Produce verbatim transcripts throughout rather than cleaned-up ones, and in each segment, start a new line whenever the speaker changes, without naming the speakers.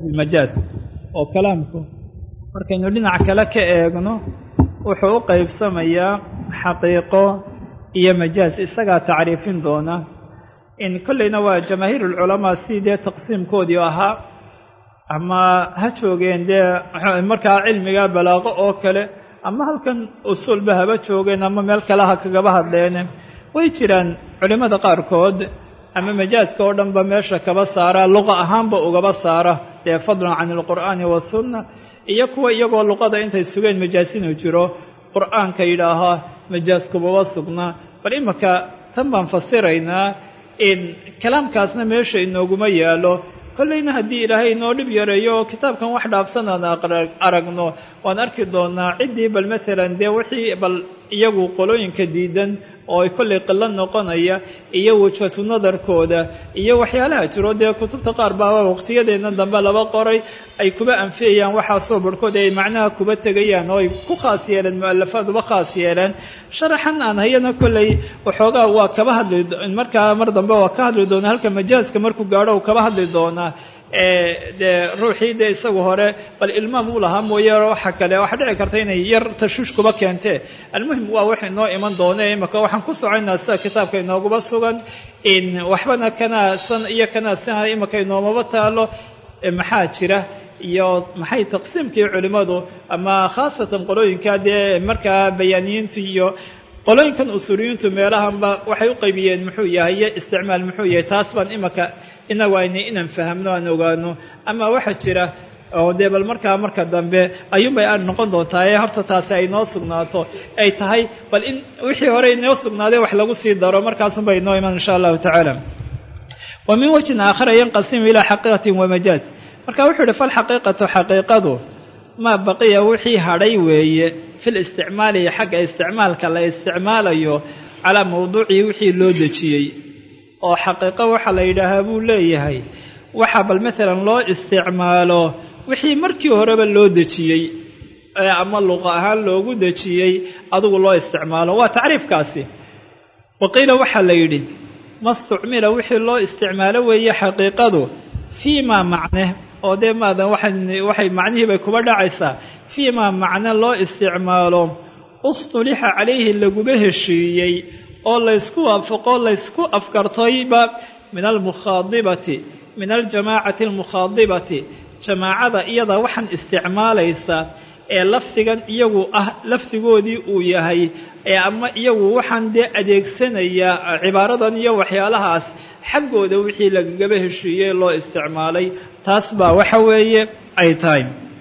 المجاز oo kalaamku markaynu dhinac kale ka eegno wuxuu u qaybsamayaa xaqiiqo iyo majaaz isaga tacriifin doona in kullayna waa jamaahiirul culamaa sidee taqsiimkoodii ahaa ama ha joogeen dee markaa cilmiga balaaqo oo kale ama halkan usulba haba joogeen ama meel kale ha kagaba hadleen way jiraan culimada qaarkood ama majaaska oo dhanba meesha kaba saara luqa ahaanba ugaba saara dee fadlan can alqur'aani wasunna iyo kuwa iyagoo luqada intay sugeen majaas inuu jiro qur'aanka yidhaahaa majaaskubaba sugnaa bal imaka tan baan fasiraynaa in kalaamkaasna meesha inooguma yaalo kollayna haddii ilaahay inoo dhib yareeyo oo kitaabkan wax dhaafsan aan aragno waan arki doonaa ciddii bal maalan dee wixii bal iyagu qolooyinka diidan oo ay kollay qilo noqonaya iyo wajhatu nadarkooda iyo waxyaalaha jiro dee kutubta qaar baa waqtiyadeena dambe laba qoray ay kuba anfiyayaan waxaasoo barhkood ay macnaha kuba tegayaan oo ay ku khaas yeeleen mu'alafaad uba khaas yeeleen sharaxan aan hayana kollay waxoogaa waa kaba hadli markaa mar dambe waa ka hadli doonaa halka majaaska markuu gaadho uu kaba hadli doonaa dee ruuxii dee isagu hore bal ilmaam u lahaa mooye waxa kale waxa dhici karta inay yar tashuush kuba keentee almuhim waa wax inoo iman doone imaka waxaan ku socoynaa sida kitaabka inooguba sugan in waxbana kanaa san iyo kanaa sina imaka inoomaba taalo maxaa jira iyo maxay taqsiimkii culimmadu ama khaasatan qolooyinka dee markaa bayaaniyiinta iyo qolooyinkan usuuliyiintu meelahanba waxay u qaybiyeen muxuu yahay iyo isticmaal muxuu yahay taas baan imaka inagu aynay inaan fahamno aan ogaano ama waxa jira oo dee bal markaa marka dambe ayuunbay aan noqon doontaa ee horta taasi ay noo sugnaato ay tahay bal in wixii hore inoo sugnaaday wax lagu sii daro markaasunbay inoo iman insha allahu tacaala wa min wajhin aakhara yanqasimu ilaa xaqiiqatin wa majaaz marka wuxuu yihi falxaqiiqatu xaqiiqadu maa baqiya wixii hadhay weeye fil isticmaali xagga isticmaalka la isticmaalayo calaa mawduucii wixii loo dejiyey oo xaqiiqo waxa la yidhaahaa buu leeyahay waxa bal maalan loo isticmaalo wixii markii horeba loo dejiyey ama luqa ahaan loogu dejiyey adigu loo isticmaalo waa tacriifkaasi waqiila waxaa la yidhi mastucmila wixii loo isticmaalo weeye xaqiiqadu fii maa macne oo dee maadan waxay macnihii bay kuba dhacaysaa fii maa macne loo isticmaalo ustulixa calayhi laguba heshiiyey oo laysku waafaqo laysku afkartayba min almukhaadibati min aljamaacati almukhaadibati jamaacada iyada waxaan isticmaalaysa ee lafdigan iyagu ah lafdigoodii uu yahay ee ama iyagu waxaan dee adeegsanayaa cibaaradan iyo waxyaalahaas xaggooda wixii lagagaba heshiiyey loo isticmaalay taas baa waxa weeye ay tahay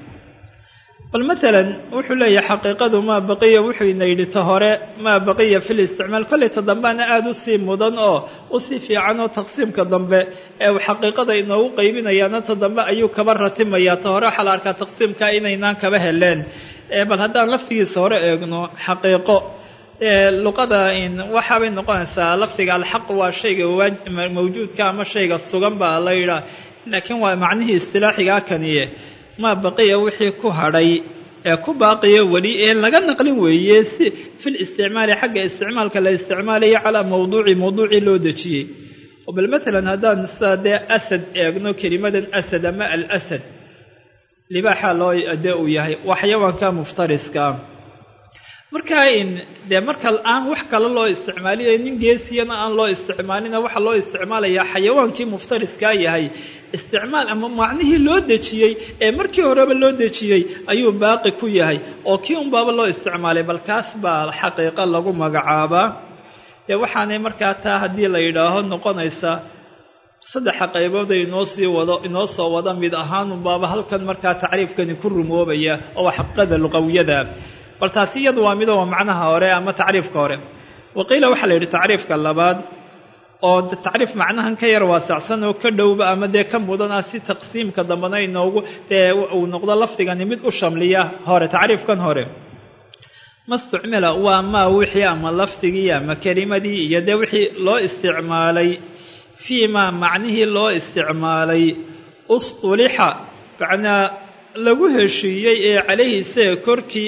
bal maalan wuxuu leeyahay xaqiiqadu maa baqiya wuxuu ina yidhi ta hore maa baqiya fil isticmaal kollay ta dambeana aada u sii mudan oo u sii fiican oo taqsiimka dambe ee uu xaqiiqada inoogu qaybinayaana ta dambe ayuu kaba ratimayaa ta hore waxaa la arkaa taqsiimka inaynaan kaba heleen bal haddaan laftigiisa hore eegno xaqiiqo luqada waxaabay noqonaysaa lafdiga alxaq waa shayga mawjuudka ama shayga sugan baa la yidhaah laakiin waa macnihii istilaaxigaa kaniye maa baqiya wixii ku hadhay ee ku baaqiya weli ee laga naqlin weeye si fil isticmaali xagga isticmaalka la isticmaalayo calaa mawduuci mawduucii loo dejiyey oo bal maalan haddaan sidaa dee asad eegno kelimadan asad ama al asad libaaxa loo dee uu yahay waa xayawaanka muftariska markaa in dee marka aan wax kale loo isticmaalinayo nin geesiyana aan loo isticmaalina waxa loo isticmaalayaa xayawaankii muftariskaa yahay isticmaal ama macnihii loo dejiyey ee markii horeba loo dejiyey ayuu baaqi ku yahay oo kii unbaaba loo isticmaalay bal kaas baa xaqiiqo lagu magacaabaa dee waxaanay markaa taa haddii la yidhaaho noqonaysa saddexa qaybood ay inoo sii wado inoo soo wada mid ahaan unbaaba halkan markaa tacriifkani ku rumoobaya oo waa xaqiiqada luqawiyada bal taasi iyadu waa midoo waa macnaha hore ama tacriifka hore waqiila waxaa la yidhi tacriifka labaad oo tacriif macnahan ka yar waasacsan oo ka dhowba ama dee ka mudan ah si taqsiimka dambena inoogu dee uu noqdo lafdigani mid u shamliya hore tacriifkan hore mastucmila waa maa wixii ama lafdigii ama kelimadii iyo dee wixii loo isticmaalay fii maa macnihii loo isticmaalay ustulixa macnaa lagu heshiiyey ee calayhi isaga korkii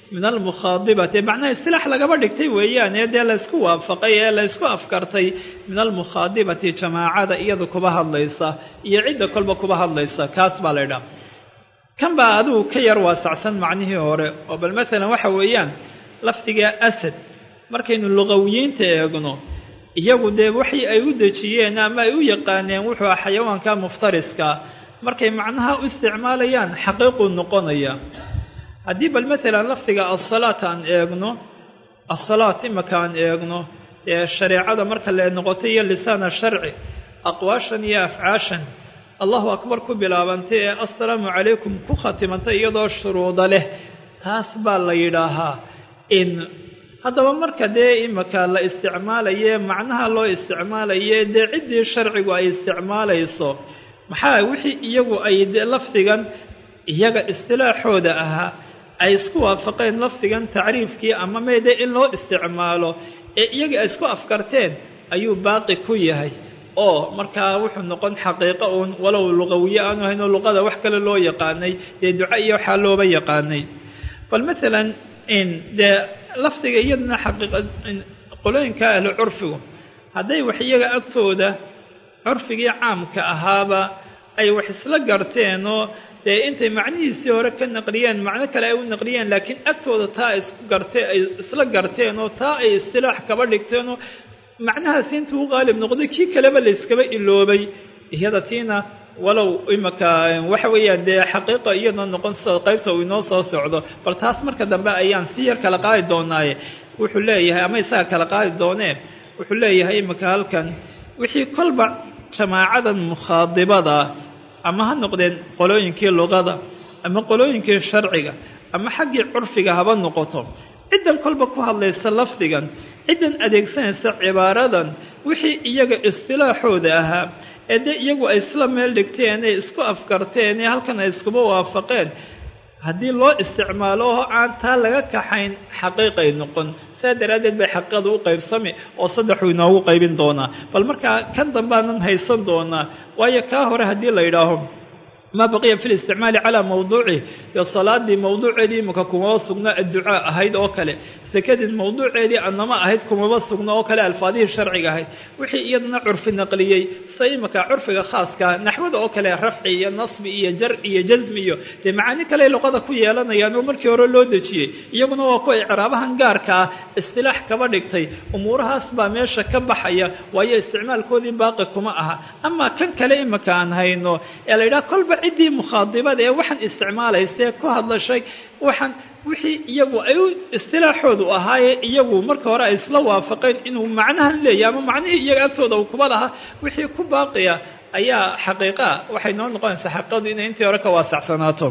min almukhaadibati macnaha istilaax lagaba dhigtay weeyaan ee dee laysku waafaqay ee laysku afkartay min almukhaadibati jamaacada iyada kuba hadlaysa iyo cidda kolba kuba hadlaysa kaas baa la ydhaha kan baa adigu ka yar waasacsan macnihii hore oo bal maalan waxa weeyaan lafdiga asad markaynu luqawiyiinta eegno iyagu dee waxii ay u dejiyeen ama ay u yaqaaneen wuxuu ah xayawaanka muftariska markay macnaha u isticmaalayaan xaqiiquu noqonaya haddii bal maalan lafdiga asalaat aan eegno asalaat imaka aan eegno ee shareecada marka la noqotay iyo lisaana sharci aqwaashan iyo afcaashan allahu akbar ku bilaabantay ee assalaamu calaykum ku khatimantay iyadoo shuruuda leh taas baa la yidhaahaa in haddaba marka dee imaka la isticmaalaye macnaha loo isticmaalaye dee ciddii sharcigu ay isticmaalayso maxaa wixii iyagu ay lafdigan iyaga istilaaxooda ahaa ay isku waafaqeen lafdigan tacriifkii ama meede in loo isticmaalo ee iyaga ay isku afkarteen ayuu baaqi ku yahay oo markaa wuxuu noqon xaqiiqo uun walow luqawiye aanu haynoo luqada wax kale loo yaqaanay dee duca iyo waxaa looba yaqaanay bal maalan in dee lafdiga iyadana xaqiiqa qolooyinka ahlu curfigu hadday wax iyaga agtooda curfigii caamka ahaaba ay wax isla garteenoo dee intay macnihiisii hore ka naqliyeen macno kale ay u naqliyeen laakiin agtooda taa ay isku gartee ay isla garteenoo taa ay istilaax kaba dhigteenoo macnahaasi intuu u qaalib noqday kii kaleba layskaba iloobay iyada tiina walow imaka waxa weeyaan dee xaqiiqa iyadoo noqon soo qaybta uu inoo soo socdo bal taas marka dambe ayaan si yar kala qaadi doonaaye wuxuu leeyahay ama isaga kala qaadi doonee wuxuu leeyahay imaka halkan wixii kolba jamaacadan mukhaadibada ama ha noqdeen qolooyinkii luqada ama qolooyinkii sharciga ama xaggii curfiga haba noqoto ciddan kolba ku hadlaysa lafdigan ciddan adeegsanaysa cibaaradan wixii iyaga istilaaxooda ahaa ee dee iyagu ay isla meel dhigteen ee isku afkarteen ee halkan ay iskuba waafaqeen haddii loo isticmaalo oo aan taa laga kaxayn xaqiiqay noqon saa daraaddeed bay xaqiiqada u qaybsami oo saddexuu inoogu qaybin doonaa bal markaa kan dambaanan haysan doonaa waayo kaa hore haddii la yidhaaho ما بقي في الاستعمال على موضوعه يصلاة دي موضوع دي مككما وصقنا الدعاء هيد أوكله سكد الموضوع دي أنما هيد كما وصقنا أوكله الفاظه الشرعية هيد وحي يدنا عرف النقلية صيمك عرف خاص كان نحمد أوكله رفعية نصبية جرئية جزمية لمعاني كلا لقد كوي لنا يعني مركي ورلودتشي يقولون وكوي عربها نجارك استلاح كبركتي أمورها أسباب ماشى كبحية وهي استعمال كودي باقي كماها أما كان كلام كان هينو يعني كل ciddii mukhaadibada ee waxaan isticmaalaystay ku hadla shay waxaan wixii iyagu ay istilaaxoodu ahaaye iyagu marka hore ay isla waafaqeen inuu macnahan leeyahay ama macnihii iyaga agtooda uu kuba lahaa wixii ku baaqiya ayaa xaqiiqa waxay noo noqonaysaa xaqiiqadu inay intii hore ka waasacsanaato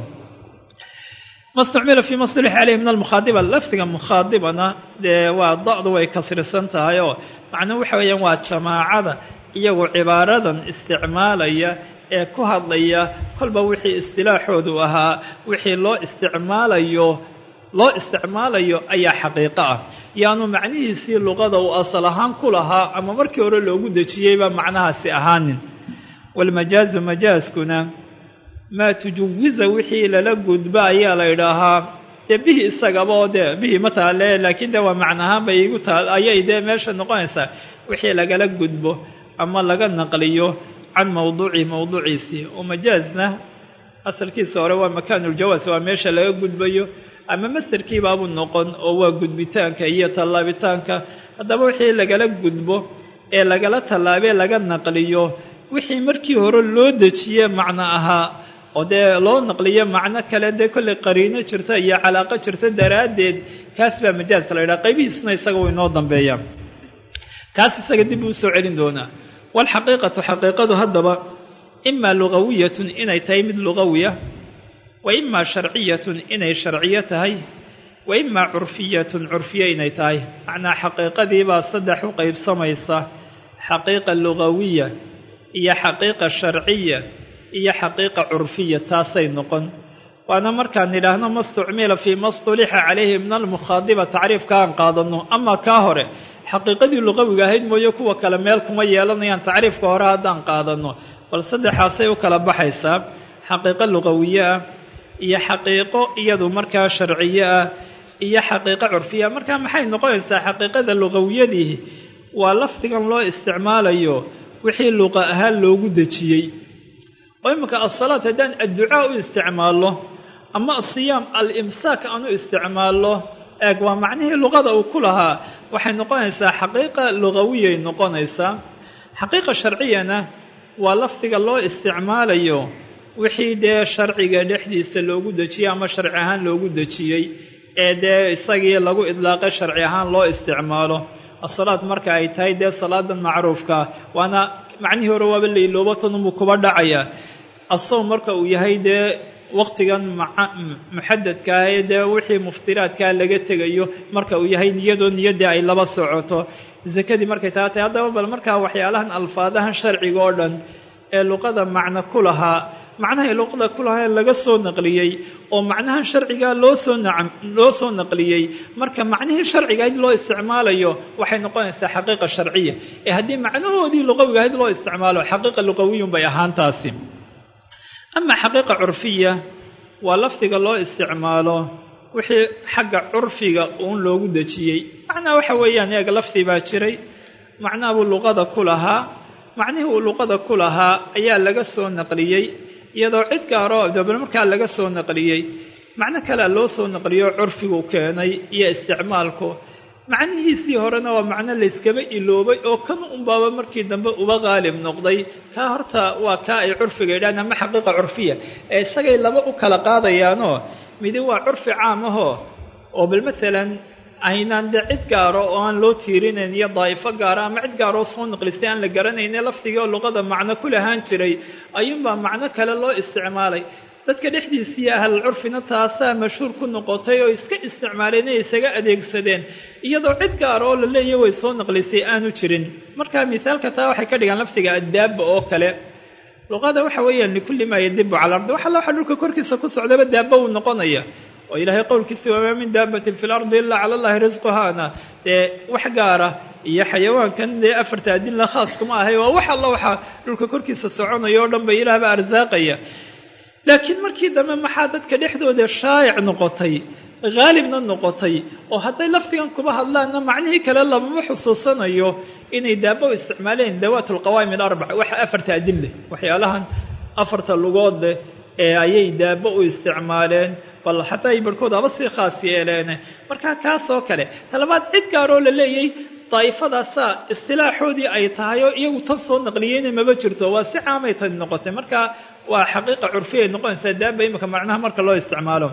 ما استعمل في مصطلح عليه من المخاطبة لفتها مخاطبنا وضعض ويكسرسنتها يو معناه وحويا وجماعة يو عبارة استعمالية ee ku hadlaya kolba wixii istilaaxoodu ahaa wixii loo isticmaalayo loo isticmaalayo ayaa xaqiiqo ah yaanu macnihiisii luqada uu asal ahaan ku lahaa ama markii hore loogu dejiyeyba macnahaasi ahaanin walmajaazu majaaskuna maa tujawiza wixii lala gudba ayaa la yidhaahaa dee bihi isagaba oo dee bihi ma taale laakiin dee waa macnahaan bay igu taal ayay dee meesha noqonaysaa wixii lagala gudbo ama laga naqliyo عن موضوعي موضوعيسي ومجازنا أصل كي صار مكان الجواز وماشى لا يجود بيو أما مستر كي باب النقن أو جود بتانك هي طلاب بتانك هذا وحي لجلا جود بو إيه لجلا طلابي لجلا نقليه وحي مركي هرو لود شيء معناها وده لو نقليه معنى كلا ده كل قرينة شرطة هي علاقة شرطة دراد كاسب مجاز لا قيبي سنة يسقوا ينظم بيام كاس سجدي بوسعين دونا والحقيقة حقيقة هدبا إما لغوية إني تيمد لغوية وإما شرعية إني شرعية هاي وإما عرفية عرفية إني تاي معنى حقيقة دي بصدح قيب سميصة حقيقة لغوية هي حقيقة شرعية هي حقيقة عرفية تاسي نقن وأنا مركان لهنا ما استعمل في مصطلح عليه من المخاطبة تعريف كان قاضنه أما كاهره xaqiiqadii luqawiga ahayd mooyo kuwa kale meel kuma yeelanayaan tacriifka hore haddaan qaadano bal saddexaasay u kala baxaysaa xaqiiqo luqawiye ah iyo xaqiiqo iyadu markaa sharciye ah iyo xaqiiqo curfiya markaa maxay noqonaysaa xaqiiqada luqawiyadii waa lafdigan loo isticmaalayo wixii luqa ahaan loogu dejiyey oo iminka as-salaat haddaan adducaa u isticmaallo ama asiyaam al-imsaak aan u isticmaallo eeg waa macnihii luqada uu ku lahaa waxay noqonaysaa xaqiiqa luqawiyay noqonaysaa xaqiiqa sharciyana waa lafdiga loo isticmaalayo wixii dee sharciga dhexdiisa loogu dejiyey ama sharci ahaan loogu dejiyey ee dee isagii lagu idlaaqay sharci ahaan loo isticmaalo as-salaad marka ay tahay dee salaadan macruufka waana macnihii hore waaba la iloobo tanunbuu kuba dhacaya as-sawm marka uu yahay dee waqtigan muxadadka ah ee dee wixii muftiraadkaa laga tegayo marka uu yahay niyadoo niyaddii ay laba socoto zakadii markay taa tahay haddaba bal markaa waxyaalahan alfaadahan sharciga oo dhan ee luqada macno ku lahaa macnahay luqada ku lahaa laga soo naqliyey oo macnahan sharcigaa loo soo nacam loo soo naqliyey marka macnihii sharciga ahayd loo isticmaalayo waxay noqonaysaa xaqiiqa sharciya ee haddii macnahoodii luqawiga ahayd loo isticmaalo xaqiiqa luqawiyun bay ahaan taasi ama xaqiiqa curfiya waa lafdiga loo isticmaalo wixii xagga curfiga uun loogu dejiyey macnaha waxa weeyaan eega lafdi baa jiray macnaha buu luqada ku lahaa macnihii uu luqada ku lahaa ayaa laga soo naqliyey iyadoo cid gaaroo dabal markaa laga soo naqliyey macno kalea loo soo naqliyo curfigu keenay iyo isticmaalku macnihiisii horena waa macno layskaba iloobay oo kan unbaaba markii dambe uba qaalib noqday kaa horta waa kaa ay curfiga yidhahdeen ama xaqiiqa curfiya ee isagay laba u kala qaadayaanoo midi waa curfi caam ahoo oo bal maalan aynaan dee cid gaaro oo aan loo tiirinayn iyo daa'ifo gaara ama cid gaaroo soo naqlistay aan la garanayne lafdigii oo luqada macno ku lahaan jiray ayuunbaa macno kale loo isticmaalay dadka dhexdiisii ahlul curfina taasaa mashhuur ku noqotay oo iska isticmaaleen ay isaga adeegsadeen iyadoo cid gaar oo la leeyahay way soo naqlisay aanu jirin marka misaalka taa waxay ka dhigaan lafdiga addaaba oo kale luqada waxa weeyaan likulli maa yadibu cala ardi waxa waxa dhulka korkiisa ku socdaba daaba uu noqonaya oo ilaahay qowlkiisa waa min daabatin fil ardi illa cala allahi rizquhana ee wax gaara iyo xayawaankan dee afarta adin la khaas kuma ahay waa wax alla waxa dhulka korkiisa soconaya oo dhan ba ilaahba arsaaqaya laakiin markii dambe maxaa dadka dhexdooda shaa'ic noqotay haalibna noqotay oo hadday lafdigan kuba hadlaanna macnihii kale lamama xusuusanayo inay daaba u isticmaaleen dawaat alqawaa'im alarbac waxa afarta adin leh waxyaalahan afarta lugood leh ee ayay daaba u isticmaaleen bal xataa ay barhkood aba sii khaas yeeleen markaa kaasoo kale talabaad cid gaaroo la leeyay daa'ifadaasaa istilaaxoodii ay tahay oo iyagu tan soo naqliyeyna maba jirto waa si caamay tan noqotay marka waa xaqiiqa curfiyay noqonaysaa daaba imika macnaha marka loo isticmaalo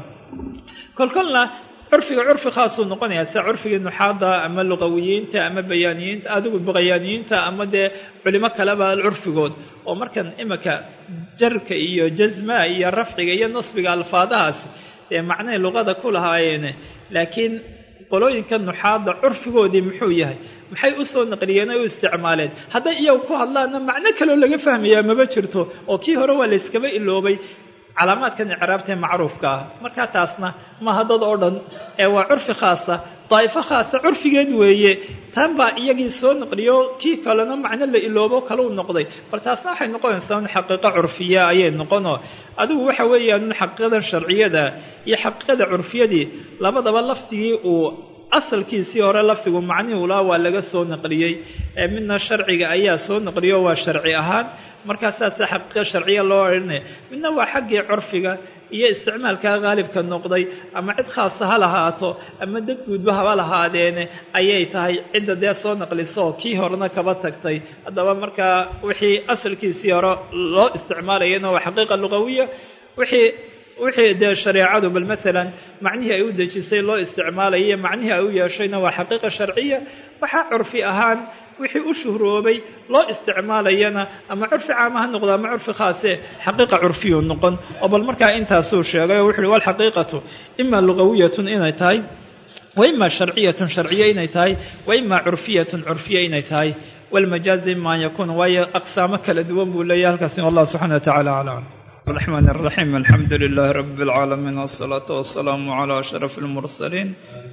kolkolna curfiga curfi khaasuu noqonayaa sida curfigii nuxaada ama luqawiyiinta ama bayaaniyiinta adigu bayaaniyiinta ama dee culimo kaleba curfigood oo markan imika jarka iyo jazmaa iyo rafciga iyo nasbiga alfaadahaas dee macnahay luqada ku lahaayeen laakiin qolooyinka nuxaada curfigoodii muxuu yahay maxay u soo naqliyeen ay u isticmaaleen hadday iyagu ku hadlaanna macno kaloo laga fahmayaa maba jirto oo kii hore waa layskaba iloobay calaamaadkan icraabtae macruufka ah markaa taasna maha dad oo dhan ee waa curfi khaasa daa'ifo khaasa curfigeed weeye tan baa iyagii soo naqliyo kii kalena macno la iloobo kale u noqday bal taasna waxay noqonaysaa un xaqiiqo curfiya ayay noqonoo adigu waxa weeyaan un xaqiiqadan sharciyada iyo xaqiiqada curfiyadii labadaba lafdigii uu asalkiisii hore lafdigu macnihii ulaa waa laga soo naqliyey ee midna sharciga ayaa soo naqliyo waa sharci ahaan markaa saasa xaqiiqa sharciya loo odhanaya midna waa xaggii curfiga iyo isticmaalkaa haalibka noqday ama cid khaasa ha lahaato ama dad guudba haba lahaadeene ayay tahay cidda dee soo naqliso kii horena kaba tagtay haddaba markaa wixii asalkiisii hore loo isticmaalayana waa xaqiiqa luqawiya wixii wixii dee shareecadu bal maalan macnihii ay u dejisay loo isticmaalaya iyo macnihii ay u yeeshayna waa xaqiiqa sharciya waxaa curfi ahaan wixii u shuhroobay loo isticmaalayana ama curfi caama ha noqdo ama curfi khaase xaqiiqa curfiyu noqon oo bal markaa intaasuu sheegay oo wuxu uhi walxaqiiqatu ima lugawiyatun inay tahay wa ima sharciyatun sharciya inay tahay wa ima curfiyatun curfiya inay tahay walmajaazi ima an yakuuna waayo aqsaamo kala duwan buu leeyahay halkaasi wallahu subxana wa tacala aclam الرحمن الرحيم الحمد لله رب العالمين والصلاة والسلام على أشرف المرسلين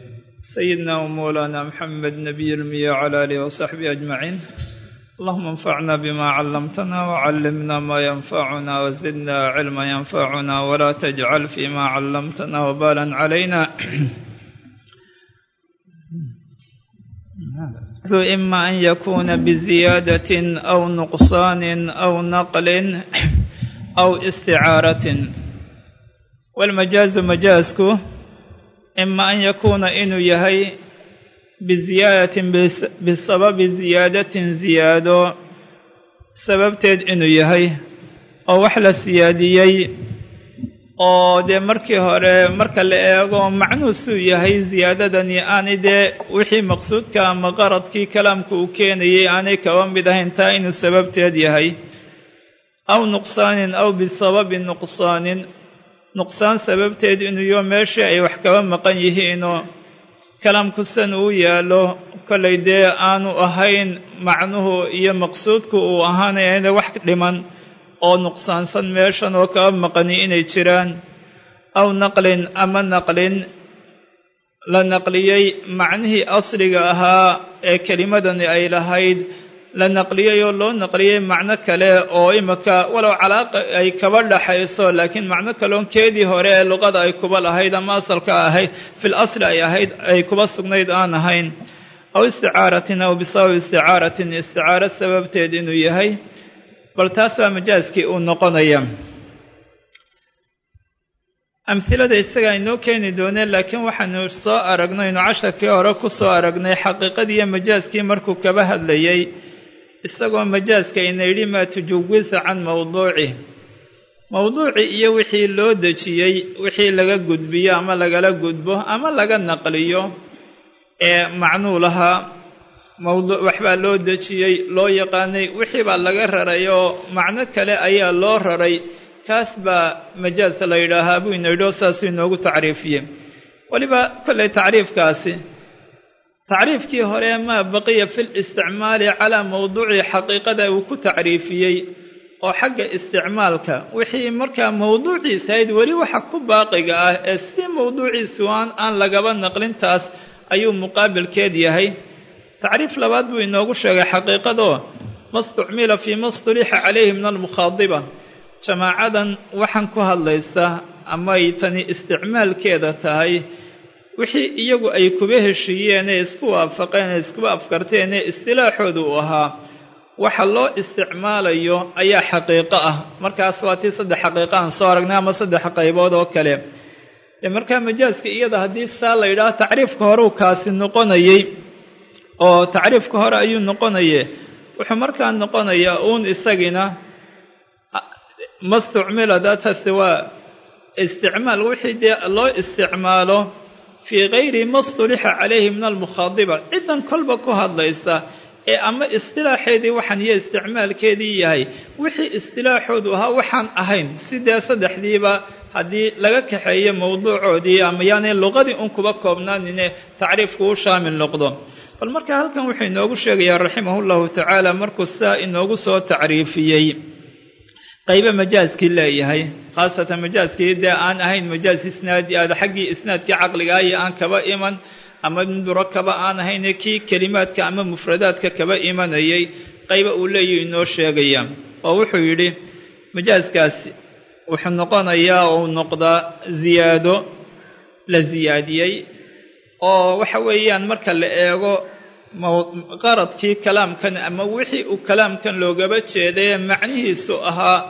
سيدنا ومولانا محمد نبي المياه على آله وصحبه أجمعين اللهم انفعنا بما علمتنا وعلمنا ما ينفعنا وزدنا علما ينفعنا ولا تجعل فيما علمتنا وبالا علينا إما أن يكون بزيادة أو نقصان أو نقل أو استعارة. والمجاز مجازك إما أن يكون إنه يهي بزيادة بسبب زيادة زيادة سبب تد إنه يهي أو وحل سياديي oo de markii hore marka la eego macnuusu yahay ziyaadadani aanay de wixii maqsuudka ama qaradkii kalaamku uu keenayay aanay kaba mid ahayn taa inuu sababteed yahay aw nuqsaanin aw bisababi nuqsaanin nuqsaan sababteed inuu yo meeshii ay wax kaba maqan yihiinoo kalaamku san uu yaalo kolay dee aanu ahayn macnuhu iyo maqsuudku uu ahaanayana wax dhiman oo nuqsaansan meeshan oo kaba maqani inay jiraan aw naqlin ama naqlin la naqliyey macnihii asliga ahaa ee kelimadani ay lahayd la naqliyey oo loo naqliyey macno kale oo imaka walow calaaqa ay kaba dhaxayso laakiin macno kaleon keedii hore ee luqada ay kuba lahayd ama asalka ahayd fil asli ay ahayd ay kuba sugnayd aan ahayn aw isticaaratin aw bisababi isticaaratin isticaaro sababteed inuu yahay bal taas waa majaaskii uu noqonaya amhilada isaga inoo keeni dooneen laakiin waxaanu soo aragnay inuu casharkii hore ku soo aragnay xaqiiqadiiyo majaaskii markuu kaba hadlayay isagoo majaaska ina yidhi maa tujawisa can mawduuci mawduuci iyo wixii loo dejiyey wixii laga gudbiyo ama lagala gudbo ama laga naqliyo ee macnuu lahaa mawduuc waxbaa loo dejiyey loo yaqaanay wixii baa laga raray oo macno kale ayaa loo raray kaas baa majaaz la yidhaahaa buu ina yidhi saasuu inoogu tacriifiyey weliba kollay tacriifkaasi tacriifkii hore maa baqiya fi listicmaali calaa mawduuci xaqiiqada uu ku tacriifiyey oo xagga isticmaalka wixii markaa mawduuciisa ahayd weli waxa ku baaqiga ah ee si mawduuciisu aan aan lagaba naqlintaas ayuu muqaabilkeed yahay tacriif labaad buu inoogu sheegay xaqiiqadoo ma istucmila fii ma istulixa calayhi min almukhaadiba jamaacadan waxaan ku hadlaysa ama ay tani isticmaalkeeda tahay wixii iyagu ay kuba heshiiyeen ee isku waafaqeen ee iskuba afkarteen ee istilaaxoodu u ahaa waxa loo isticmaalayo ayaa xaqiiqo ah markaas waa tii saddex xaqiiqo aan soo aragnay ama saddex qaybood oo kale ee markaa majaaska iyada haddii saa la yidhaah tacriifka horeu kaasi noqonayay oo tacriifka hore ayuu noqonaye wuxuu markaa noqonayaa uun isagina mastucmila daataasi waa isticmaal wixii dee loo isticmaalo fii kayri ma stulixa calayhi min almukhaadiba ciddan kolba ku hadlaysa ee ama istilaaxeedii waxaan iyo isticmaalkeedii yahay wixii istilaaxoodu ahaa waxaan ahayn sidee saddexdiiba haddii laga kaxeeyo mawduucoodii ama yaanay luqadii un kuba koobnaanine tacriifku u shaamil noqdo bal markaa halkan wuxuu inoogu sheegayaa raximahu llahu tacaala markuu saa inoogu soo tacriifiyey qaybo majaaskii leeyahay khaasatan majaaskii dee aan ahayn majaas isnaadi aada xaggii isnaadkii caqligaa iyo aan kaba iman ama murakaba aan ahayne kii kelimaadka ama mufradaadka kaba imanayay qaybo uu leeyahy inoo sheegaya oo wuxuu yidhi majaaskaasi wuxuu noqonayaa oo uu noqdaa ziyaado la ziyaadiyey oo waxa weeyaan marka la eego qaradkii kalaamkan ama wixii uu kalaamkan loogaba jeeday macnihiisu ahaa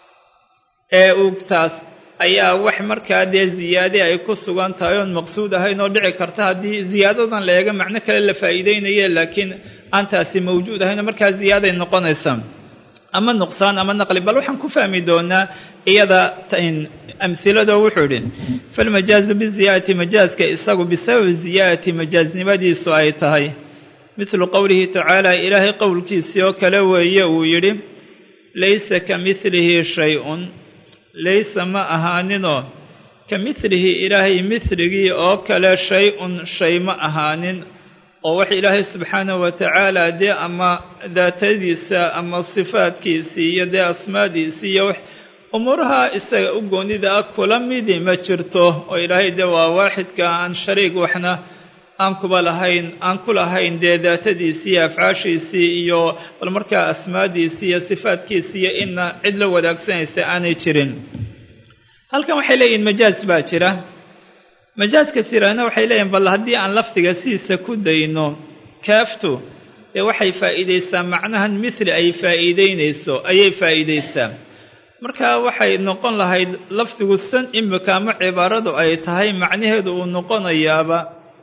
ee ugtaas ayaa wax markaa dee ziyaade ay ku sugan tahay oon maqsuud ahayn oo dhici karta haddii ziyaadadan la eego macno kale la faa'iideynaye laakiin aan taasi mawjuud ahayn markaa ziyaaday noqonaysaa ama nuqsaan ama naqli bal waxaan ku fahmi doonaa iyada amhilado wuxuu idhi falmajaazu biziyaadati majaaska isagu bisababi ziyaadati majaaznimadiisu ay tahay mithlu qowlihi tacaala ilaahay qowlkiisii oo kale weeye uu yidhi laysa ka milihi shay-un laysa ma ahaaninoo ka milihi ilaahay miligii oo kale shay-un shay ma ahaanin oo wax ilaahay subxaanahu wa tacaala dee ama daatadiisa ama sifaadkiisii iyo dee asmaadiisii iyo umuuraha isaga u goonida ah kula midi ma jirto oo ilaahay dee waa waaxidka aan shariig waxna aan kuba lahayn aan ku lahayn dee daatadiisii iyo afcaashiisii iyo bal markaa asmaadiisii iyo sifaadkiisii iyo inna cid la wadaagsanaysa aanay jirin halkan waxay leeyihin majaaz baa jira majaaska jirana waxay leeyihin bal haddii aan lafdiga sidiisa ku dayno kaaftu ee waxay faa'iideysaa macnahan mithli ay faa'iideynayso ayay faa'iideysaa marka waxay noqon lahayd lafdigu san imika ama cibaaradu ay tahay macnaheedu uu noqonayaaba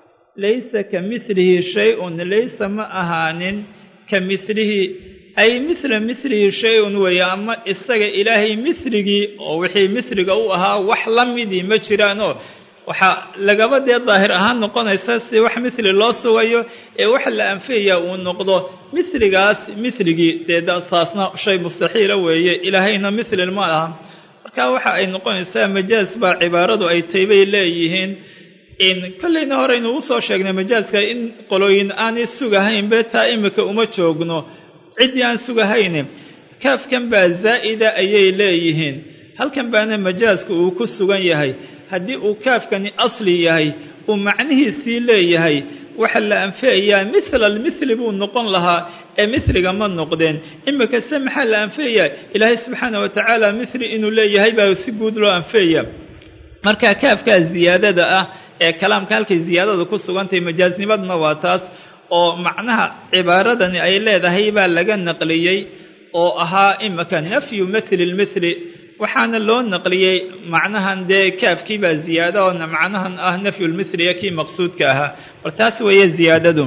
laysa ka mithlihi shay-un laysa ma ahaanin ka mithlihi ay mithla mithlihi shay-un weeye ama isaga ilaahay mithligii oo wixii mithliga u ahaa wax la midii ma jiraanoo waxaa lagaba dee daahir ahaan noqonaysa si wax mithli loo sugayo ee waxa la anfiyayaa uu noqdo mithligaas mithligii dee saasna shay mustaxiila weeye ilaahayna mithli ma aha marka waxa ay noqonaysaa majaaz baa cibaaradu ay taybay leeyihiin in kollayna horeynu u soo sheegnay majaaska in qolooyin aanay sugahayn beetaa imika uma joogno ciddii aan sugahayn kaafkan baa zaa'ida ayay leeyihiin halkan baana majaasku uu ku sugan yahay haddii uu kaafkani asli yahay uu macnihiisii leeyahay waxa la anfiyayaa mithla almithli buu noqon lahaa ee mithliga ma noqdeen imika se maxaa la anfiyayaa ilaahay subxaana wa tacaala mithli inuu leeyahay baa si guud loo anfiyaya marka kaafkaa ziyaadada ah ee kalaamka halkay ziyaadada ku sugantahay majaasnimadna waa taas oo macnaha cibaaradani ay leedahay baa laga naqliyey oo ahaa imika nafyu mithli lmithli waxaana loo naqliyey macnahan dee kaafkii baa ziyaada oona macnahan ah nafyu lmithliya kii maqsuudka ahaa bal taas weeye ziyaadadu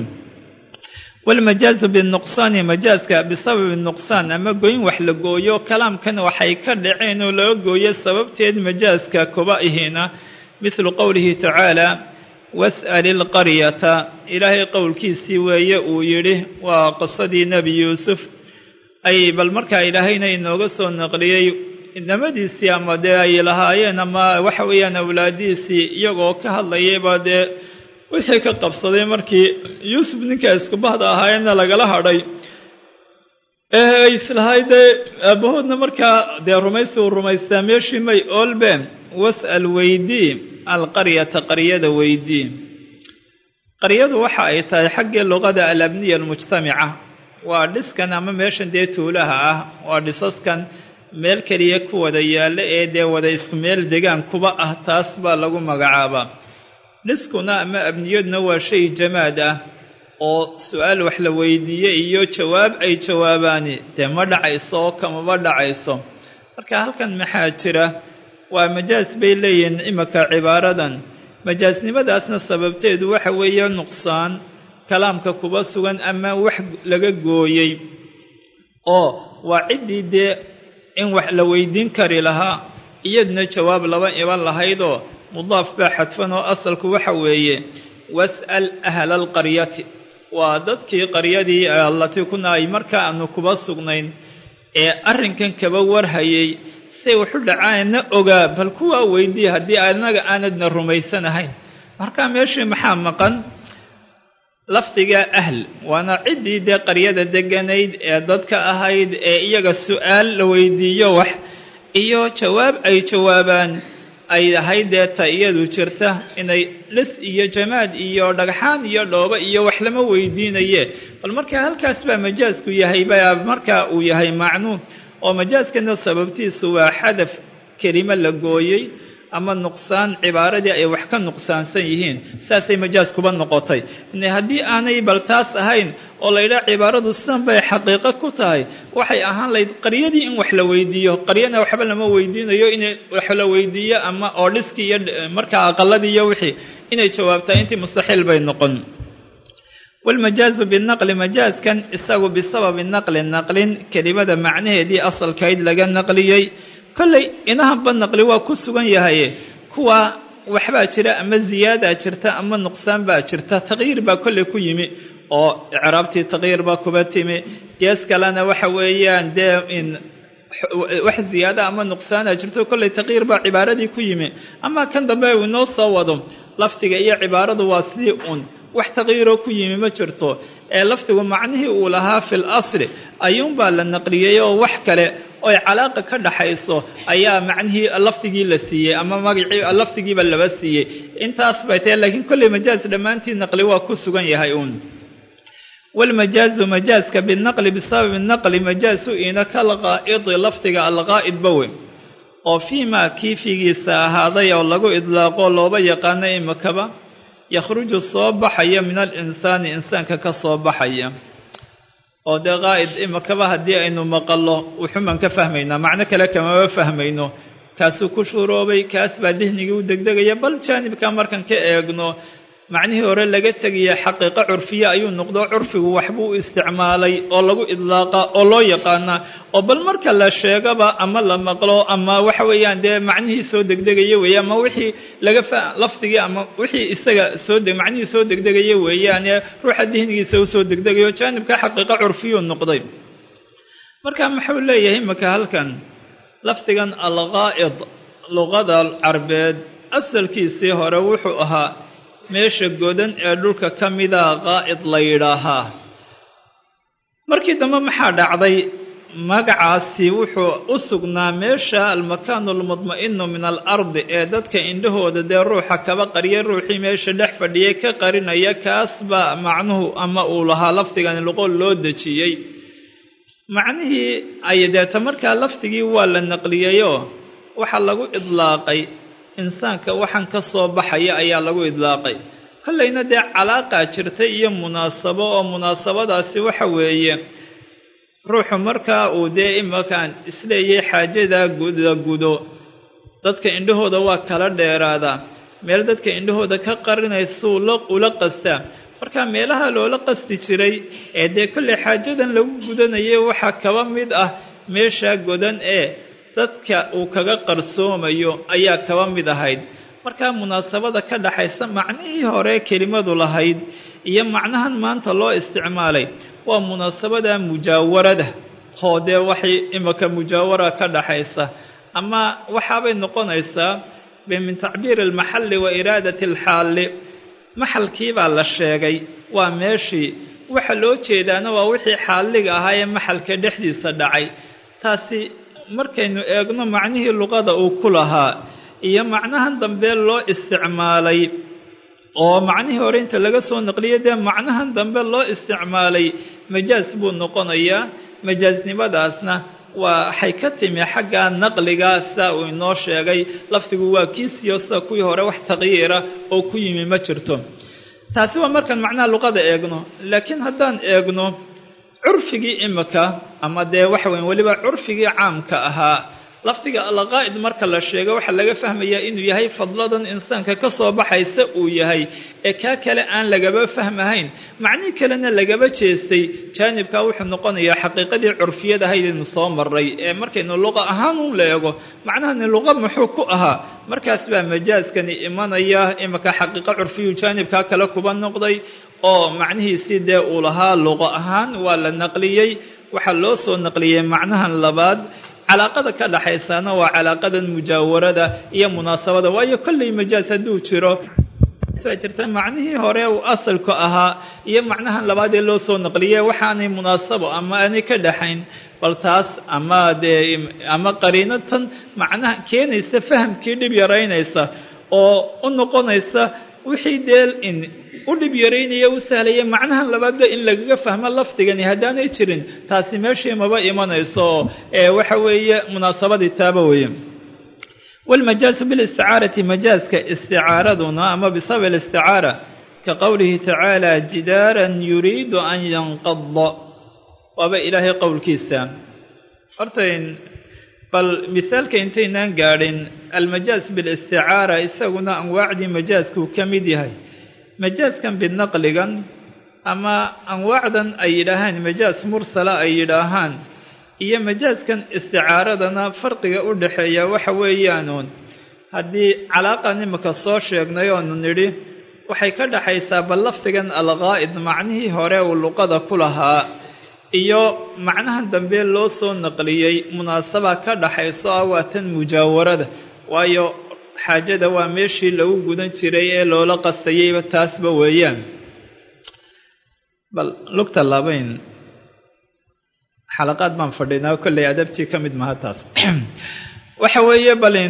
walmajaazu binuqsaani majaaska bisababi nuqsaan ama goyn wax la gooyo kalaamkan waxay ka dhaceen oo laga gooyo sababteed majaaska kuba ihiina mithlu qowlihi tacaala was'ali alqaryata ilaahay qowlkiisii weeye uu yidhi waa qisadii nebi yuusuf ay bal markaa ilaahayna inooga soo naqliyey inamadiisii ama dee ay lahaayeen ama waxa weeyaan awlaadiisii iyagoo ka hadlayayba dee wixii ka qabsaday markii yuusuf ninka iskubahda ahaayeenna lagala hadhay ee ay islahay dee aabahoodna markaa dee rumaysi uu rumaystaa meeshii may oolbeen was'al weydii alqaryata qaryada weydii qaryadu waxa ay tahay xaggii luqada alabniya almujtamica waa dhiskan ama meeshan dee tuulaha ah waa dhisaskan meel keliya ku wada yaalla ee dee wada isku meel degaan kuba ah taas baa lagu magacaabaa dhiskuna ama abniyaduna waa shay jamaad ah oo su-aal wax la weydiiye iyo jawaab ay jawaabaani dee ma dhacayso oo kamaba dhacayso marka halkan maxaa jira waa majaas bay leeyihiin imika cibaaradan majaasnimadaasna sababteedu waxa weeye nuqsaan kalaamka kuba sugan ama wax laga gooyey oo waa ciddii dee in wax la weydiin kari lahaa iyadna jawaab laba iban lahaydoo mudaaf baa xadfan oo asalku waxa weeye was'al ahla alqaryati waa dadkii qaryadii allatii kuna ay markaa aanu kuba sugnayn ee arrinkan kaba warhayay say waxu dhacaanna ogaa bal kuwaa weydiiya haddii anaga aanadna rumaysanahayn markaa meeshii maxaa maqan lafdiga ahl waana ciddii dee qaryada deganayd ee dadka ahayd ee iyaga su-aal la weydiiyo wax iyo jawaab ay jawaabaan ay ahayd dee ta iyadu jirta inay dhis iyo jamaad iyo dhagxaan iyo dhooba iyo wax lama weydiinaye bal markaa halkaas baa majaasku yahay baa markaa uu yahay macnuum oo majaaskana sababtiisu waa xadaf kelimo la gooyey ama nuqsaan cibaaradii ay wax ka nuqsaansan yihiin saasay majaas kuba noqotay haddii aanay bal taas ahayn oo la yidhaha cibaaradu sidan bay xaqiiqo ku tahay waxay ahaan lahayd qaryadii in wax la weydiiyo qaryana waxba lama weydiinayo in wax la weydiiyo ama oo dhiskii iyo markaa aqaladii iyo wixii inay jawaabtaa intii mustaxiil bay noqon walmajaazu binaqli majaaskan isagu bisababi naqli naqlin kelimada macnaheedii asalkayd laga naqliyey kollay inahanba naqli waa ku sugan yahay kuwa waxbaa jira ama ziyaadaa jirta ama nuqsaan baa jirta taqyiir baa kollay ku yimi oo icraabtii taqyiir baa kuba timi gees kalena waxa weeyaan dee in wax ziyaada ama nuqsaana jirto kollay taqyiir baa cibaaradii ku yimi ama kan dambe uu inoo soo wado lafdiga iyo cibaaradu waa sidii un wax taqyiiroo ku yimi ma jirto ee lafdigu macnihii uu lahaa fil asli ayuunbaa la naqliyey oo wax kale oy calaaqa ka dhaxayso ayaa macnihii lafdigii la siiyey ama magacii lafdigiiba laba siiyey intaas bay tahay laakiin kollay majaaz dhammaantii naqli waa ku sugan yahay uun walmajaazu majaaska binaqli bisababi naqli majaasu ina kalqaa'idi lafdiga alqaa'id bawe oo fiimaa kiifigiisa ahaaday oo lagu idlaaqo looba yaqaano imikaba yakhruju soo baxaya min alinsaani insaanka ka soo baxaya oo dee qaa'id imakaba haddii aynu maqallo wuxumaan ka fahmaynaa macno kale kamaba fahmayno kaasuu ku shuuroobay kaas baa dihnigii u degdegaya bal jaanibka markan ka eegno macnihii hore laga tegaya xaqiiqo curfiye ayuu noqdo curfigu waxbuu u isticmaalay oo lagu idlaaqa oo loo yaqaana oo bal marka la sheegaba ama la maqlo ama waxa weeyaan dee macnihii soo degdegaya weeye ama wixii laga lafdigii ama wixii isaga soo deg macnihii soo degdegaya weeyaan ruuxa dihnigiisa u soo degdegayo jaanibka xaqiiqo curfiyuu noqday marka maxuu leeyahay imaka halkan lafdigan alqaa'id luqada carbeed asalkiisii hore wuxuu ahaa meesha godan ee dhulka ka mida qaa'id la yidhaahaa markii dambe maxaa dhacday magacaasi wuxuu u sugnaa meesha almakaanu almudma'inu min alardi ee dadka indhahooda dee ruuxa kaba qariya ruuxii meesha dhex fadhiyay ka qarinaya kaas baa macnuhu ama uu lahaa lafdigani luqo loo dejiyey macnihii ay deeta markaa lafdigii waa la naqliyeyoo waxaa lagu idlaaqay insaanka waxaan ka soo baxaya ayaa lagu idlaaqay kollayna dee calaaqaa jirtay iyo munaasabo oo munaasabadaasi waxa weeye ruuxu markaa uu dee imakaan isleeyay xaajadaa guda gudo dadka indhahooda waa kala dheeraadaa meel dadka indhahooda ka qarinaysuu ula qastaa marka meelaha loola qasti jiray ee dee kollay xaajadan lagu gudanayay waxaa kaba mid ah meesha godan ee dadka uu kaga qarsoomayo ayaa kaba mid ahayd markaa munaasabada ka dhaxaysa macnihii hore kelimadu lahayd iyo macnahan maanta loo isticmaalay waa munaasabada mujaawarada oo dee waxay imaka mujaawara ka dhaxaysa ama waxaabay noqonaysaa min tacbiir almaxalli wa iraadati alxaalli maxalkii baa la sheegay waa meeshii waxa loo jeedaana waa wixii xaalliga ahaa ee maxalka dhexdiisa dhacay taasi markaynu eegno macnihii luqada uu ku lahaa iyo macnahan dambe loo isticmaalay oo macnihii hore inta laga soo naqliyo dee macnahan dambe loo isticmaalay majaas buu noqonayaa majaasnimadaasna waa waxay ka timi xagga naqligaa saa uu inoo sheegay lafdigu waa kiisiyo sida kuwii hore wax taqyiira oo ku yimi ma jirto taasi waa markaan macnaha luqada eegno laakiin haddaan eegno curfigii imika ama dee waxa weyn weliba curfigii caamka ahaa lafdiga alqaa'id marka la sheego waxaa laga fahmayaa inuu yahay fadladan insaanka ka soo baxaysa uu yahay ee kaa kale aan lagaba fahmahayn macnihii kalena lagaba jeestay jaanibkaa wuxuu noqonayaa xaqiiqadii curfiyada ahaydaynu soo maray ee markaynu luqa ahaan u la eego macnahani luqa muxuu ku ahaa markaas baa majaaskani imanaya imika xaqiiqo curfiyuu jaanibkaa kale kuba noqday oo macnihiisii dee uu lahaa luqa ahaan waa la naqliyey waxaa loo soo naqliyey macnahan labaad calaaqada ka dhaxaysana waa calaaqadan mujaawarada iyo munaasabada waayo kollay majaas hadduu jiro jirta macnihii hore uu asalku ahaa iyo macnahan labaad ee loo soo naqliyey waxaanay munaasabo ama aanay ka dhaxayn bal taas ama dee ama qariinatan macnaha keenaysa fahamkii dhib yaraynaysa oo u noqonaysa wixii dee in u dhib yaraynaya u sahlaya macnahan labaadba in lagaga fahmo lafdigani haddaanay jirin taasi meeshii maba imanayso ee waxa weeye munaasabadii taaba weeye والمجاز بالاستعارة مجازك استعارضنا أما بسبب الاستعارة كقوله تعالى جدارا يريد أن ينقض وابا إلهي قول كيسا أرتين بل مثال كنتين قارن المجاز بالاستعارة إساقنا أنواع دي مجاز كميديهاي مجاز كان بالنقل أما أنواع أي لهان مجاز مرسلة أي لهان iyo majaaskan isticaaradana farqiga u dhaxeeya waxa weeyaanuun haddii calaaqa nimaka soo sheegnay oonu nidhi waxay ka dhaxaysaa bal lafdigan alqaa'id macnihii hore uu luqada ku lahaa iyo macnahan dambe loo soo naqliyey munaasaba ka dhaxayso ah waa tan mujaawarada waayo xaajada waa meeshii lagu gudan jiray ee loola qastayayba taasba weeyaan bal lugta labayn xalaqaad baan fadhinaa kollay adabtii ka mid maha taas waxa weeye balin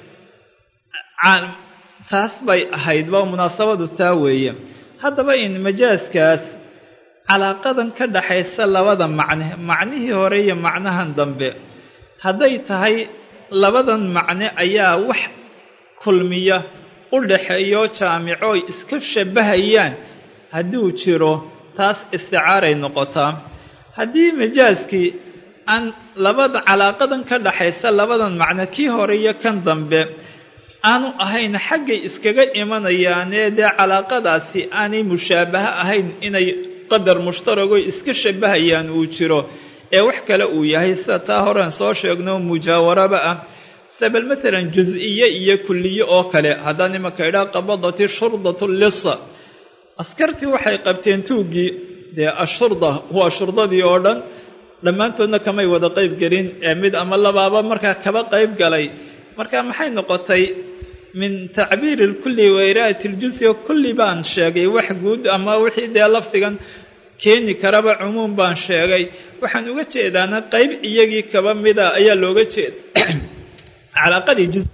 taas bay ahayd waa munaasabadu taa weeye haddaba in majaaskaas calaaqadan ka dhaxaysa labada macne macnihii hore iyo macnahan dambe hadday tahay labadan macne ayaa wax kulmiya u dhaxeeyo jaamico iska shabahayaan hadduu jiro taas isticaaray noqotaa haddii majaaskii aan labada calaaqadan ka dhaxaysa labadan macno kii hore iyo kan dambe aanu ahayn xaggay iskaga imanayaanee dee calaaqadaasi aanay mushaabaha ahayn inay qadar mushtarago iska shabahayaan uu jiro ee wax kale uu yahay sida taa horean soo sheegno mujaawaraba ah sabal maalan juz-iye iyo kulliye oo kale haddaan imanka idhaa qabadati shurdatu lisa askartii waxay qabteen tuuggii dee ashurda waa shurdadii oo dhan dhammaantoodna kamay wada qayb gelin ee mid ama labaaba markaa kaba qayb galay marka maxay noqotay min tacbiiri lkulli wa iraa'ati ljuz'i kulli baan sheegay wax guud ama wixii dee lafdigan keeni karaba cumuum baan sheegay waxaan uga jeedaana qayb iyagii kaba mida ayaa looga jeeda calaaqadii juz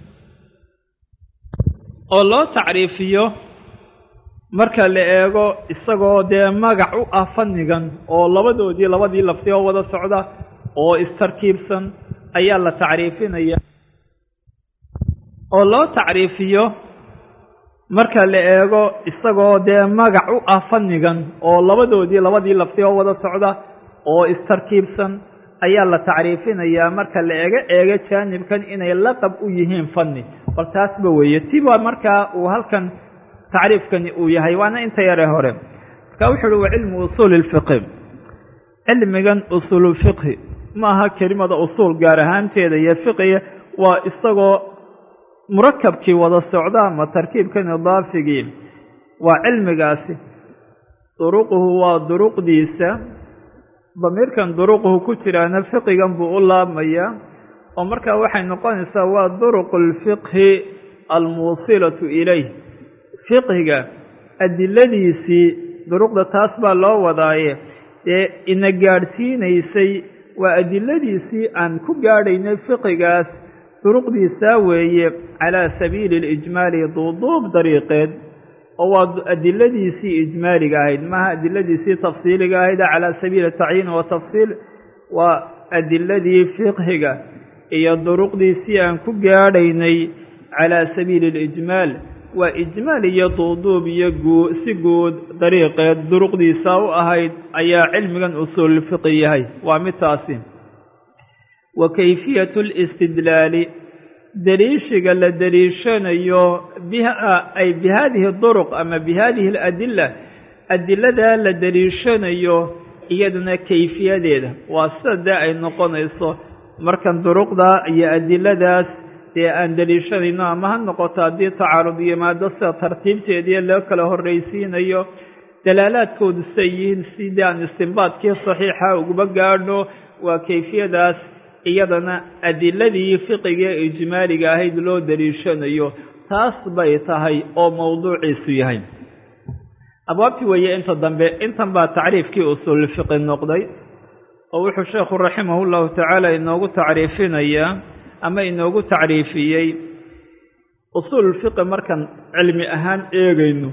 oo loo tacriifiyo marka la eego isagoo dee magac u ah fannigan oo labadoodii labadii lafti oo wada socda oo istarkiibsan ayaa la tacriifinaya oo loo tacriifiyo marka la eego isagoo dee magac u ah fannigan oo labadoodii labadii lafti oo wada socda oo istarkiibsan ayaa la tacriifinayaa marka la eega eega jaanibkan inay laqab u yihiin fanni bal taasba weeye tiba markaa uu halkan tacriifkani uu yahay waana inta yare hore marka wuxuu uhi wa cilmu usuuli lfiqhi cilmigan usuululfiqhi ma aha kelimada usuul gaar ahaanteeda iyo fiqiga waa isagoo murakabkii wada socda ama tarkiibkan idaafigii waa cilmigaasi duruquhu waa duruqdiisa damiirkan duruquhu ku jiraana fiqigan buu u laabmayaa oo markaa waxay noqonaysaa waa duruqu lfiqhi almuusilatu ilayh fiqhiga adiladiisii duruqda taas baa loo wadaaye ee ina gaadhsiinaysay waa adiladiisii aan ku gaadhaynay fiqigaas duruqdiisaa weeye calaa sabiili alijmaali duuduub dariiqeed oo waa adiladiisii ijmaaliga ahayd maaha adiladiisii tafsiiliga ahayd calaa sabiili tacyiin wa tafsiil waa adiladii fiqhiga iyo duruqdiisii aan ku gaadhaynay calaa sabiili alijmaal waa ijmaal iyo duuduub iyo guu si guud dariiqeed duruqdiisa u ahayd ayaa cilmigan usuululfiqi yahay waa mid taasi wa kayfiyatu listidlaali daliishiga la daliishanayo biha ay bi haadihi duruq ama bi haadihi aladila adiladaa la daliishanayo iyadana kayfiyadeeda waa sida dee ay noqonayso markan duruqda iyo adiladaas dee aan daliishanayno ama ha noqoto haddii tacaarud yimaado sida tartiibteediiyo loo kala horraysiinayo dalaalaadkoodu say yihiin sidii aan istinbaadkii saxiixa uguba gaadhno waa kayfiyadaas iyadana adiladii fiqiga ee ijmaaliga ahayd loo daliishanayo taas bay tahay oo mawduuciisu yahay abwaabtii weeye inta dambe intan baa tacriifkii usuululfiqi noqday oo wuxuu sheekhu raximahu llahu tacaala inoogu tacriifinayaa ama inoogu tacriifiyey usuululfiqi markaan cilmi ahaan eegayno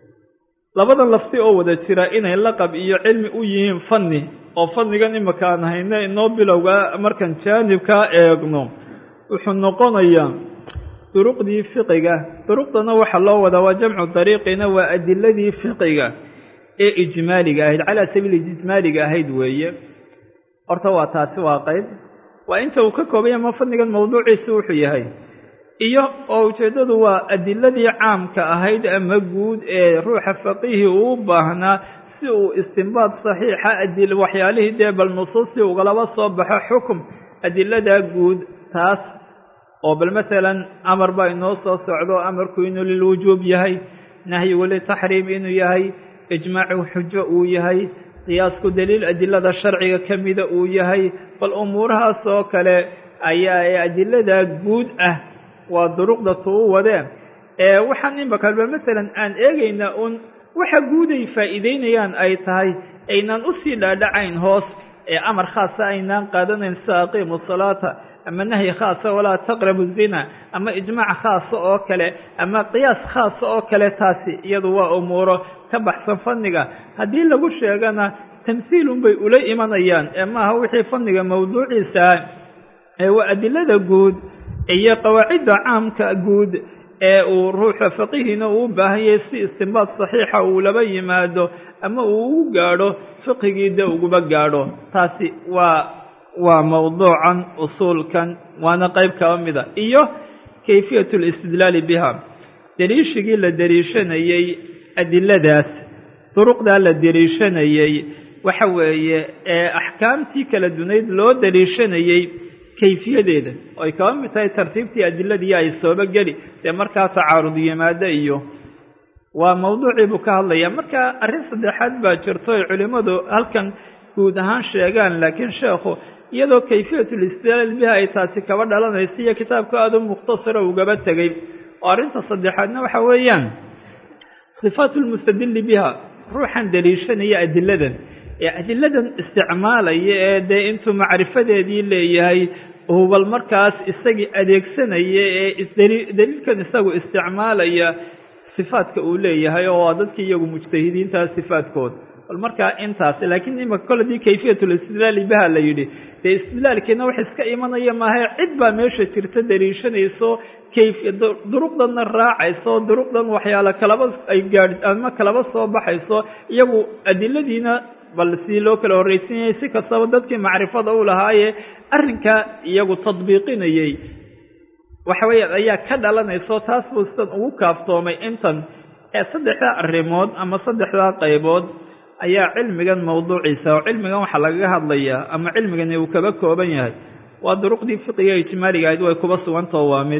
labadan lafti oo wada jira inay laqab iyo cilmi u yihiin fanni oo fannigan imika aan hayno inoo bilowga markaan jaanibkaa eegno wuxuu noqonayaa duruqdii fiqiga duruqdana waxaa loo wadaa waa jamcu dariiqina waa adiladii fiqiga ee ijmaaliga ahayd calaa sabiili ijmaaliga ahayd weeye horta waa taasi waa qayb waa inta uu ka koobay ama fannigan mawduuciisu wuxuu yahay iyo oo ujeeddadu waa adiladii caamka ahayd ama guud ee ruuxa faqiihi uu u baahnaa si uu istinbaad saxiixa adil waxyaalihii dee bal nusuustii ugalaba soo baxo xukum adiladaa guud taas oo bal masalan amar baa inoo soo socdo amarku inuu lilwujuub yahay nahyigu litaxriim inuu yahay ijmaacu xujo uu yahay qiyaasku daliil adilada sharciga ka mida uu yahay bal umuurahaas oo kale ayaa ee adiladaa guud ah waa duruqda tuu wadeen ee waxaan imaka bal masalan aan eegaynaa un waxa guud ay faa'iideynayaan ay tahay aynaan usii dhaadhacayn hoos ee amar khaasa aynaan qaadanayn sida aqiimu salaata ama nahyi khaasa walaa taqrabu zina ama ijmaac khaasa oo kale ama qiyaas khaasa oo kale taasi iyadu waa umuuro ka baxsan fanniga haddii lagu sheegana tamhiilun bay ula imanayaan ee maaha wixii fanniga mawduuciisa ee waa adilada guud iyo qawaacidda caamka guud ee uu ruuxa faqiihina uu u baahan yahay si istinbaad saxiixa uu laba yimaado ama uu ugu gaadho fiqigii de uguba gaadho taasi waa waa mawduucan usuulkan waana qayb kaba mida iyo kayfiyat alistidlaali biha daliishigii la daliishanayey adiladaas duruqdaa la daliishanayey waxa weeye ee axkaamtii kala dunayd loo daliishanayey kayfiyadeeda oo ay kaba mid tahay tartiibtii adiladii ay sooba geli dee markaa tacaarud yimaado iyo waa mawduucii buu ka hadlaya marka arrin saddexaad baa jirto ay culimmadu halkan guud ahaan sheegaan laakiin sheekhu iyadoo kayfiyatul istidlaal biha ay taasi kaba dhalanaysa iyo kitaabka aada u mukhtasara ugaba tegay oo arrinta saddexaadna waxa weeyaan sifaatu lmustadili biha ruuxan daliishanaya adiladan ee adiladan isticmaalaya ee dee intuu macrifadeedii leeyahay oo bal markaas isagii adeegsanaya ee daliilkan isagu isticmaalaya sifaadka uu leeyahay oo waa dadkii iyagu mujtahidiinta sifaadkood bal markaa intaas laakiin imaka koladii kayfiyatul istidlaali biha la yidhi dee istidlaalkiina wax iska imanaya maaha cid baa meesha jirta daliishanayso kayf duruqdanna raacayso duruqdan waxyaala kalaba ay gaadh ama kalaba soo baxayso iyagu adiladiina bal si loo kala horraysan yahay si kastaba dadkii macrifada u lahaaye arrinkaa iyagu tadbiiqinayay waxa weeye ayaa ka dhalanayso taas buu sidan ugu kaaftoomay intan ee saddexdaa arrimood ama saddexdaa qaybood ayaa cilmigan mawduuciisa oo cilmigan waxaa lagaga hadlayaa ama cilmigani uu kaba kooban yahay waa duruqdii fiqiga ijmaaliga ahayd way kuba sugantao waa mid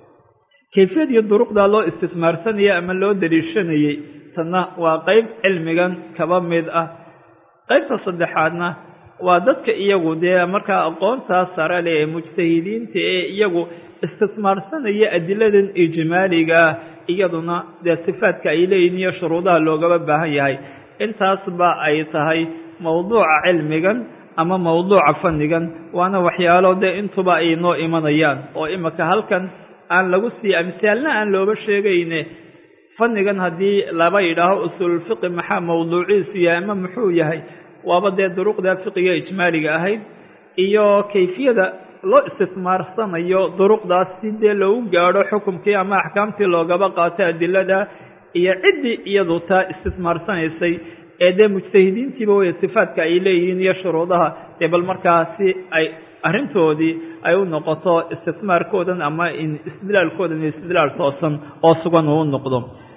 kayfiyadii duruqdaa loo istismaarsanayay ama loo daliishanayey tanna waa qayb cilmigan kaba mid ah qaybta saddexaadna waa dadka iyagu dee markaa aqoontaa sare leh ee mujtahidiinta ee iyagu istismaarsanaya adiladan ijmaaliga iyaduna dee sifaadka ay leeyihin iyo shuruudaha loogaba baahan yahay intaasba ay tahay mawduuca cilmigan ama mawduuca fannigan waana waxyaalo dee intuba ay noo imanayaan oo imaka halkan aan lagu sii amsaalna aan looba sheegayne fannigan haddii laba yidhaaho usuululfiqi maxaa mawduuciisu yahay ama muxuu yahay waaba dee duruqda fiqiga ijmaaliga ahayd iyo kayfiyada loo istismaarsanayo duruqdaas si dee loogu gaadho xukumkii ama axkaamtii loogaba qaato adilada iyo ciddii iyadu taa istismaarsanaysay ee dee mujtahidiintiiba wey sifaadka ay leeyihiin iyo shuruudaha dee bal markaa si ay arrintoodii ay u noqoto istismaarkoodan ama istidlaalkoodan iyo istidlaal toosan oo sugan uu noqdo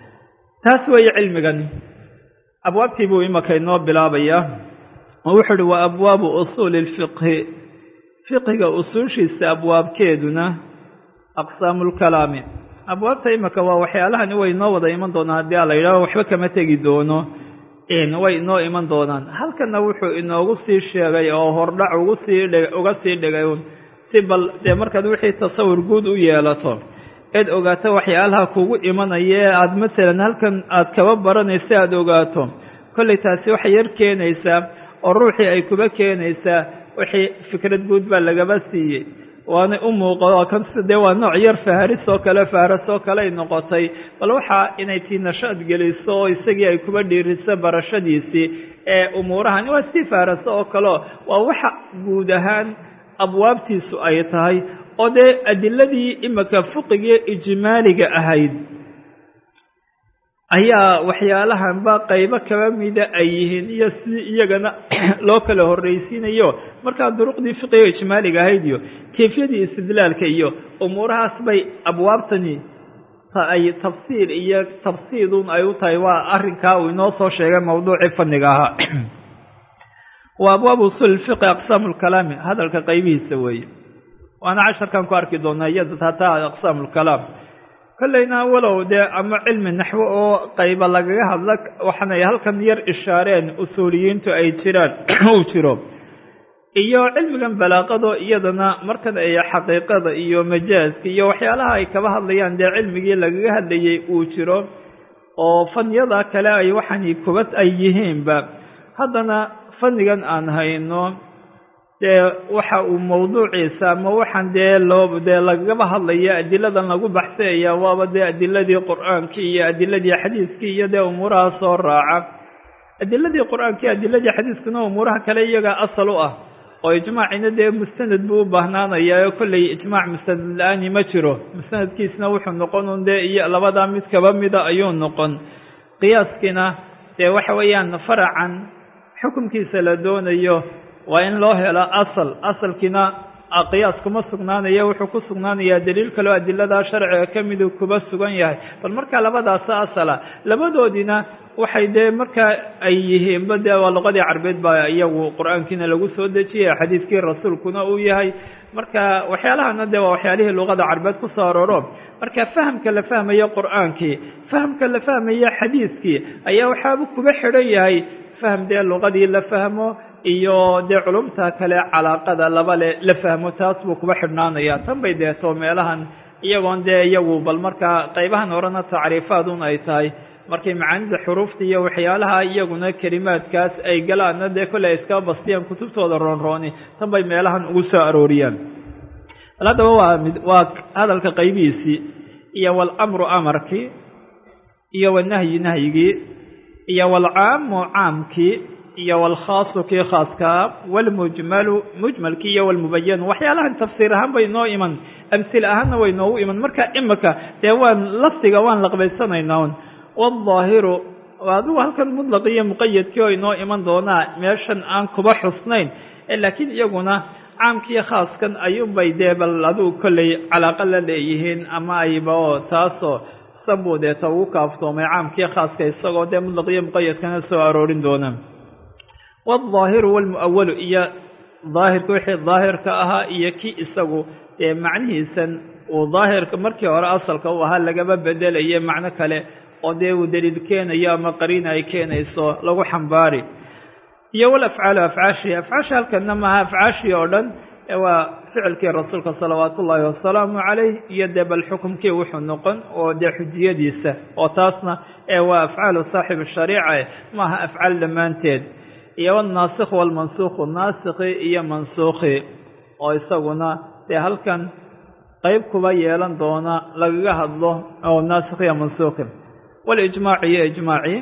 taas weeye cilmigani abwaabtii buu imaka inoo bilaabayaa oo wuxuu uhi waa abwaabu usuuli lfiqhi fiqiga usuushiisa abwaabkeeduna aqsaamulkalaami abwaabta imaka waa waxyaalahani way inoo wada iman doonaan haddii a la yidhaaho waxba kama tegi doono way inoo iman doonaan halkanna wuxuu inoogu sii sheegay oo hordhac ugu sii uga sii dhigay si bal dee markaad wixii tasawur guud u yeelato eed ogaato waxyaalaha kugu imanaya ee aada masalan halkan aada kaba baranaysa aada ogaato kollay taasi waxay yar keenaysaa oo ruuxii ay kuba keenaysaa wixii fikrad guud baa lagaba siiyey waana u muuqo kan dee waa nooc yar faharis oo kale faharas oo kale ay noqotay bal waxaa inay tii nashaad geliso oo isagii ay kuba dhiiriso barashadiisii ee umuurahan waa sii faharaso oo kaleo waa waxa guud ahaan abwaabtiisu ay tahay oo dee adiladii imaka fiqigii ijmaaliga ahayd ayaa waxyaalahanba qaybo kaba mida ay yihiin iyo si iyagana loo kala horraysiinayo markaa duruqdii fiqiga ijmaaliga ahayd iyo kayfiyadii istidlaalka iyo umuurahaas bay abwaabtani ay tafsiir iyo tafsiidun ay u tahay waa arrinkaa uu inoo soo sheegay mawduucii fanniga ahaa waa abwaabu usuul fiqi aqsaamu lkalaami hadalka qaybihiisa weeye waana casharkan ku arki doonaa iyada hataa aqsaamu lkalaam kollayna walow dee ama cilmi naxwo oo qayba lagaga hadla waxaanay halkan yar ishaareen usuuliyiintu ay jiraan uu jiro iyo cilmigan balaaqado iyadana markan ay xaqiiqada iyo majaaska iyo waxyaalaha ay kaba hadlayaan dee cilmigii lagaga hadlayay uu jiro oo fanyada kale ay waxani kubad ay yihiinba haddana fannigan aan hayno dee waxa uu mawduuciisa ama waxaan dee loo dee lagaba hadlaya adiladan lagu baxsayaya waaba dee adiladii qur-aankii iyo adiladii xadiiskii iyo dee umuuraha soo raaca adiladii qur-aankii adiladii xadiiskuna umuuraha kale iyaga asal u ah oo ijmaacina dee mustanad buu u baahnaanayaa oo kolley ijmaac mustanad la-aani ma jiro mustanadkiisna wuxuu noqon un dee iyo labadaa mid kaba mida ayuu noqon qiyaaskiina dee waxa weeyaan faracan xukunkiisa la doonayo waa in loo helo asal asalkiina qiyaas kuma sugnaanaya wuxuu ku sugnaanayaa daliil kaloo adiladaa sharciga ka miduu kuba sugan yahay bal markaa labadaasa asala labadoodina waxay dee markaa ay yihiinba dee waa luqadii carbeed baa iyagu qur-aankiina lagu soo dejiyay xadiidkii rasuulkuna uu yahay marka waxyaalahana dee waa waxyaalihii luqada carbeed ku soo arooro marka fahamka la fahmayo qur-aankii fahamka la fahmayo xadiidkii ayaa waxaaba kuba xidhan yahay faham dee luqadii la fahmo iyo dee culumta kale calaaqada laba le la fahmo taas buu kuba xidhnaanaya tan bay deeto meelahan iyagoon dee iyagu bal markaa qaybahan horena tacriifaadun ay tahay markay macaanida xuruufta iyo waxyaalaha iyaguna kelimaadkaas ay galaanna dee kolley ay iskaba bastiyaan kutubtooda roonrooni tan bay meelahan ugu soo arooriyaan bal haddaba waa mid waa hadalka qaybihiisii iyo walamru amarkii iyo wanahyi nahyigii iyo walcaamu caamkii iyo walkhaasu kii khaaskaa walmujmalu mujmalkii iyo walmubayanu waxyaalahan tafsiir ahaan bay noo iman amsil ahaanna way noogu iman marka imika dee waan lafdiga waan laqbaysanaynaa un waaldaahiru adigu halkan mutlaq iyo muqayadkii oo inoo iman doonaa meeshan aan kuba xusnayn laakiin iyaguna caamkiiyo khaaskan ayuunbay dee bal adigu kolley calaaqa la leeyihiin ama ayba oo taasoo sanbuu deeta ugu kaaftoomay caamkiiyo khaaska isagoo dee mutlaq iyo muqayadkana soo aroorin doona waaldaahiru walmu'awalu iyo daahirka wixii daahirka ahaa iyo kii isagu dee macnihiisan uu daahirka markii hore asalka u ahaa lagaba bedelayo macno kale oo dee uu daliil keenayo ama qariina ay keenayso lagu xambaari iyo walafcaalu afcaashi afcaashi halkana maaha afcaashii oo dhan waa ficilkii rasuulka salawaatu ullaahi wasalaamu calayh iyo dee bal xukumkii wuxuu noqon oo dee xujiyadiisa oo taasna ee waa afcaalu saaxib shariica maaha afcaal dhammaanteed iyo walnaasikh walmansuukhu naasikhi iyo mansuukhi oo isaguna dee halkan qayb kuba yeelan doona lagaga hadlo oo naasikh iyo mansuukhi walijmaaci iyo ijmaaci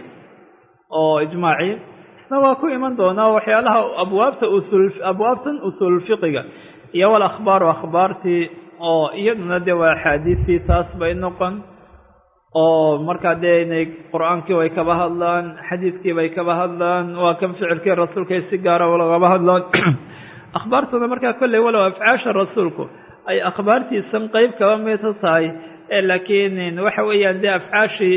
oo ijmaaci isna waa ku iman doonaa waxyaalaha abwaabta usul abwaabtan usulfiqiga iyo walakhbaaru akhbaartii oo iyaduna dee waa axaadiistii taas bay noqon oo markaa dee inay qur-aankii way kaba hadlaan xadiidkii bay kaba hadlaan waa kan ficilkii rasuulka si gaara lagaba hadlaan akhbaartuna markaa kolley walow afcaasha rasuulku ay akhbaartiisan qayb kaba mid tahay laakiin waxa weeyaan dee afcaashii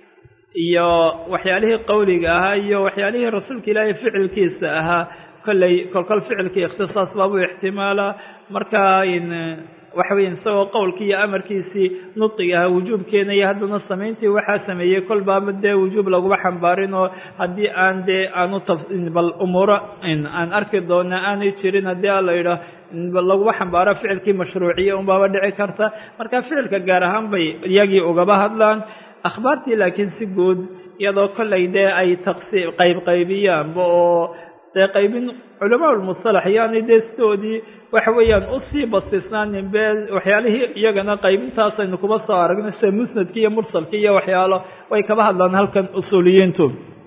iyo waxyaalihii qowliga ahaa iyo waxyaalihii rasuulka ilaahay ficilkiisa ahaa kolley kolkol ficilkii ikhtisaas baabuu ixtimaalaa markaa in waxa weya isagoo qowlkii iyo amarkiisii nudqiga ahaa wujuub keenaya haddana samayntii waxaa sameeyey kol baaba dee wujuub laguma xambaarin oo haddii aan dee aanu bal umuuro aan arki doona aanay jirin haddii a la yidhaah laguma xambaaro ficilkii mashruuciya un baaba dhici karta marka ficilka gaar ahaan bay iyagii ugaba hadlaan akhbaartii laakiin si guud iyadoo kolley dee ay taqsi qayb qaybiyaanba oo dee qaybin culamaa ulmusalax yaani dee sidoodii waxa weeyaan usii bastisnaanin be waxyaalihii iyagana qaybintaasaynu kuba soo aragnay sida musnadkii iyo mursalkii iyo waxyaalo way kaba hadlaan halkan usuuliyiintu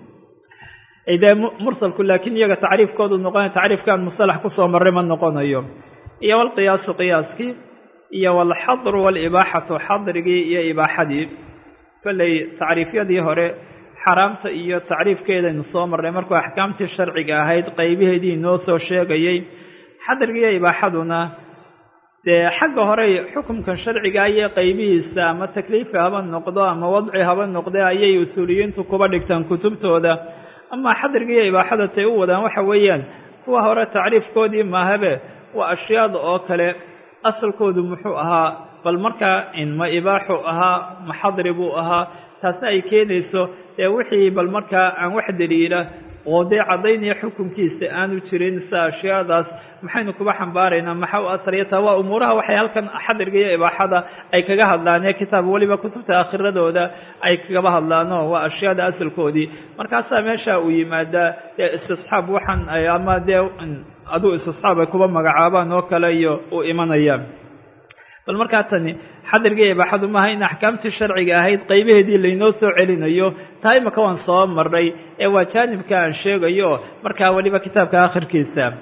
dee mursalku laakiin iyaga tacriifkoodu noqonay tacriifkan musalax kusoo marray ma noqonayo iyo walqiyaasu qiyaaskii iyo walxadru walibaaxatu xadrigii iyo ibaaxadii kolley tacriifyadii hore xaraamta iyo tacriifkeedaynu soo marray markuu axkaamtii sharciga ahayd qaybaheedii inoo soo sheegayey xadrigiiyo ibaaxaduna dee xagga hore xukumkan sharciga iyo qaybihiisa ama takliifi haba noqdo ama wadci haba noqde ayay usuuliyiintu kuba dhigtaan kutubtooda ama xadrigiiyo ibaaxada tay u wadaan waxa weeyaan kuwa hore tacriifkoodii maahabe waa ashyaada oo kale asalkoodu muxuu ahaa bal markaa in ma ibaaxu ahaa ma xadri buu ahaa taasna ay keenayso dee wixii bal markaa aan wax daliila oo dee caddaynaya xukunkiisa aanu jirin sida ashyaadaas maxaynu kuba xambaaraynaa maxaa u asriyata waa umuuraha waxay halkan xadriga iyo ibaaxada ay kaga hadlaan ee kitaab weliba kutubta aakhiradooda ay kagaba hadlaano waa ashyaada asalkoodii markaasaa meesha uu yimaadaa dee istisxaab waxaan ama dee aduu istisxaab ay kuba magacaabaan oo kale iyo uu imanayaan bal markaa tani xadriga ibaaxadu maaha in axkaamtii sharciga ahayd qaybaheedii laynoo soo celinayo taa imaka waan soo marray ee waa jaanibka aan sheegayo markaa weliba kitaabka aakhirkiisa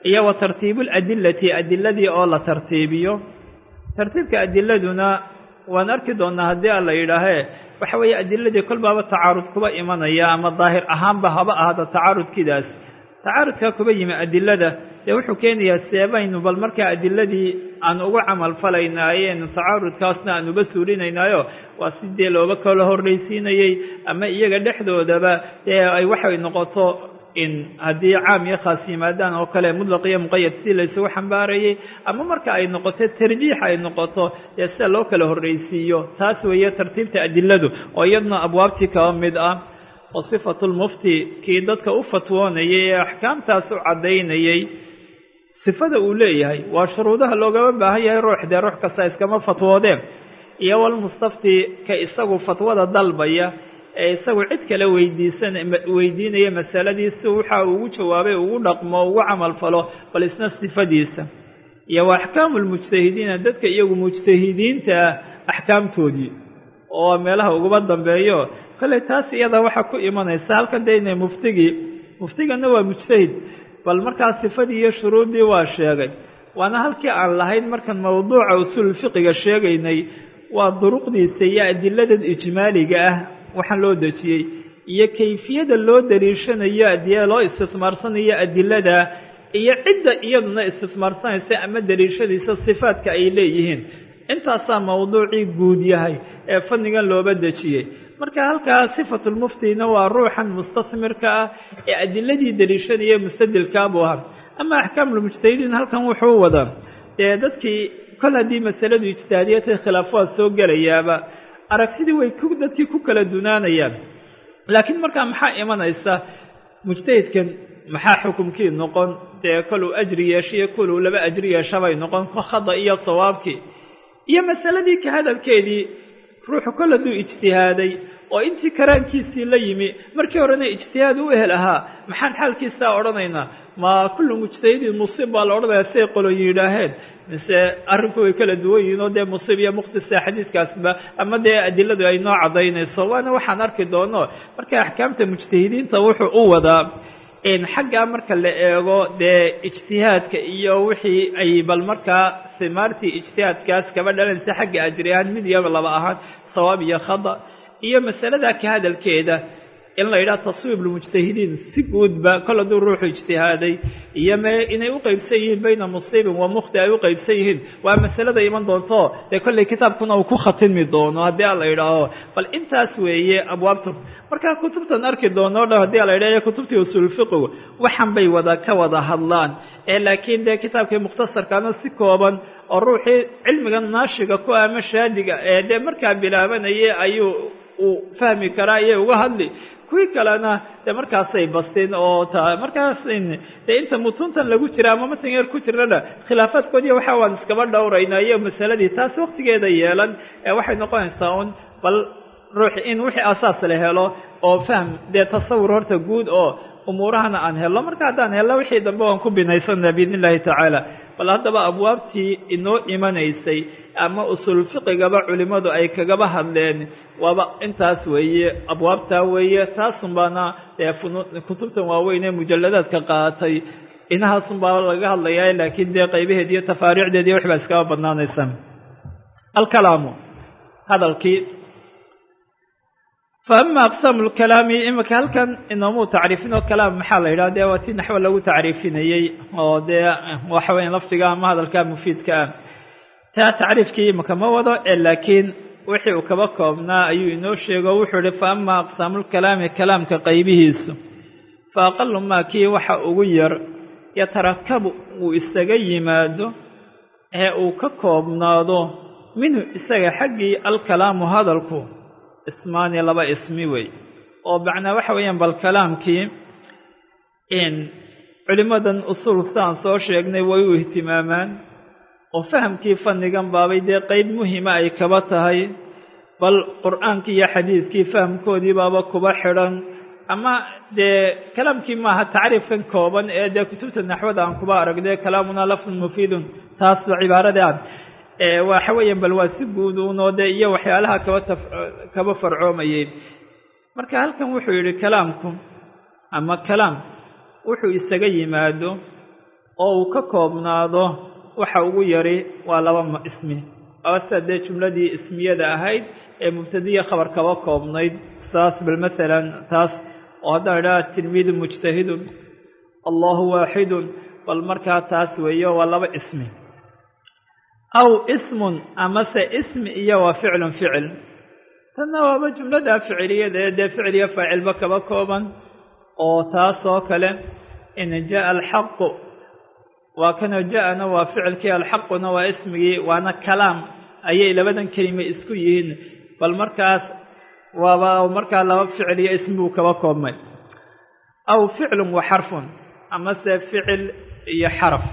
iyo wa tartiibul adillati adilladii oo la tartiibiyo tartiibka adiladuna waan arki doonaa haddii alla yidhaahee waxa weeye adiladii kolbaaba tacaarud kuba imanaya ama daahir ahaanba haba ahada tacaarudkidaas tacaarudka kuba yimi adilada dee wuxuu keenayaa seebaynu bal markaa adiladii aan ugu camal falaynaayeen tacaarudkaasna aan uba suurinaynaayo waa sidee looba kala horraysiinayey ama iyaga dhexdoodaba dee ay waxay noqoto in haddii caam iyo khaas yimaadaan oo kale mudlaq iyo muqayad si laysugu xambaarayey ama marka ay noqoto tarjiix ay noqoto dee sida loo kala horraysiiyo taas weeye tartiibta adiladu oo iyadna abwaabtii kaba mid ah oo sifatulmufti kii dadka u fatwoonayay ee axkaamtaas u caddaynayey sifada uu leeyahay waa shuruudaha loogama baahan yahay ruux dee ruux kasta iskama fatwoodeen iyo walmustafti ka isagu fatwada dalbaya ee isagu cid kale weydiisan weydiinaya masaladiisa waxa uu ugu jawaabay ugu dhaqmo ugu camal falo bal isna sifadiisa iyo wa axkaamul mujtahidiina dadka iyagu mujtahidiinta axkaamtoodii oo meelaha uguba dambeeyo kale taas iyada waxa ku imanaysa halkan deynay muftigii muftigana waa mujtahid bal markaa sifadii iyo shuruudii waa sheegay waana halkii aan lahayn markan mawduuca usul fiqiga sheegaynay waa duruqdiisa iyo adiladan ijmaaliga ah waxaan loo dejiyey iyo kayfiyada loo daliishanayo adilada loo istismaarsanayo adilada iyo cidda iyaduna istismaarsanaysa ama daliishadiisa sifaadka ay leeyihiin intaasaa mawduucii guud yahay ee fannigan looba dejiyey marka halkaa sifatulmuftina waa ruuxan mustasmirka ah ee adiladii daliishanaya mustadilkaa buu ahaa ama axkaamulmujtahidiin halkan wuxuu wadaa dee dadkii kol haddii masaladu ijtihaadiyatay khilaafaad soo gelayaaba aragtidii way dadkii ku kala dunaanayaan laakiin markaa maxaa imanaysa mujtahidkan maxaa xukumkii noqon dee koluu ajri yeeshiyo koluu laba ajri yeeshabay noqon khada iyo sawaabkii iyo masaladii ka hadalkeedii ruuxu kol hadduu ijtihaaday oo intii karaankiisii la yimi markii horena ijtihaad u ehel ahaa maxaan xaalkiisaa odhanaynaa ma kullu mujtahidin musiib baa la odhanayaa siay qolo yidhaaheen mise arrinku way kala duwan yihiin oo dee musiib iyo muqhtisa xadiidkaasba ama dee adiladu ay noo caddaynayso waana waxaan arki doono marka axkaamta mujtahidiinta wuxuu u wadaa in xaggaa marka la eego dee ijtihaadka iyo wixii ay bal markaa simaartii ijtihaadkaas kaba dhalanaysa xagga ajri ahaan mid iyo laba ahaan sawaab iyo khada iyo masalada ka hadalkeeda in la yidhaha taswiib lmujtahidiin si guudba kol hadduu ruuxu ijtihaaday iyo me inay u qaybsan yihiin bayna musiibin wa mukhti ay u qaybsan yihiin waa masalada iman doonto dee kollay kitaabkuna uu ku khatimi doono haddii a la yidhaaho bal intaas weeye abwaabta markaa kutubtan arki doono o dhan haddii a la yidhaho kutubtii usuulfiqigu waxan bay wada ka wada hadlaan ee laakiin dee kitaabkii mukhtasarkaana si kooban oo ruuxii cilmiga naashiga ku ama shaadiga ee dee markaa bilaabanayay ayuu uu fahmi karaa iyo uga hadli kuwii kalena dee markaasay basteen oo ta markaas dee inta mutuntan lagu jira ama matan yar ku jirana khilaafaadkoodiiyo waxa waan iskaba dhowraynaa iyo masaladii taas waktigeeda yeelan ee waxay noqonaysaa un bal ruux in wixii asaas la helo oo fahm dee tasawur horta guud oo umuurahana aan helno marka haddaan helno wixii dambe waan ku binaysana biidn illahi tacaala bal haddaba abwaabtii inoo imanaysay ama usul fiqigaba culimmadu ay kagaba hadleen waaba intaas weeye abwaabtaa weeye taasun baana dee kutubtan waaweyn ee mujalladaadka qaatay inahaasun baa laga hadlayaa laakiin dee qaybaheed iyo tafaariicdeed iyo waxbaa iskaba badnaanaysa alkalaamu hadalkii faama aqsaamu lkalaami imika halkan inoomuu tacriifin oo kalaam maxaa la yidhaha dee waa ti naxwo lagu tacriifinayey oo dee waxa weya lafdiga ama hadalka mufiidka ah taa tacriifkii imika ma wado ee laakiin wixii uu kaba koobnaa ayuu inoo sheego wuxuu ihi faama aqsaamulkalaami kalaamka qaybihiisu fa aqalu maa kii waxa ugu yar yatarakabu uu isaga yimaado ee uu ka koobnaado minhu isaga xaggii alkalaamu hadalku ismaani laba ismi wey oo macnaa waxa weeyaan bal kalaamkii in culimmadan usuul saan soo sheegnay way u ihtimaamaan oo fahamkii fannigan baabay dee qeyb muhima ay kaba tahay bal qur'aankii iyo xadiidkii fahamkoodii baaba kuba xidhan ama dee kalaamkii maaha tacriifkan kooban ee dee kutubta naxwada aan kuba aragnay kalaamunaa lafdun mufiidun taasba cibaaradii aan waxa weeyaan bal waa si guud uunoo dee iyo waxyaalaha kaba taf kaba farcoomayay marka halkan wuxuu yidhi kalaamku ama kalaam wuxuu isaga yimaado oo uu ka koobnaado waxa ugu yari waa laba ismi oo saddex jumladii ismiyada ahayd ee mubtadiya khabar kaba koobnayd saas bal maalan taas oo haddaan idhaha tilmiidu mujtahidun allahu waaxidun bal markaa taas weeyo waa laba ismi aw ismun amase ismi iyo waa ficlun ficil tanna waaba jumlada ficiliyada ee dee ficil iyo faacilba kaba kooban oo taas oo kale in jaa alxaqu waa kana ja'ana waa ficilkii alxaquna waa ismigii waana kalaam ayay labadan kelime isku yihiin bal markaas waaba markaa laba ficil iyo ismi buu kaba koobmay aw ficlun wa xarfun amase ficil iyo xaraf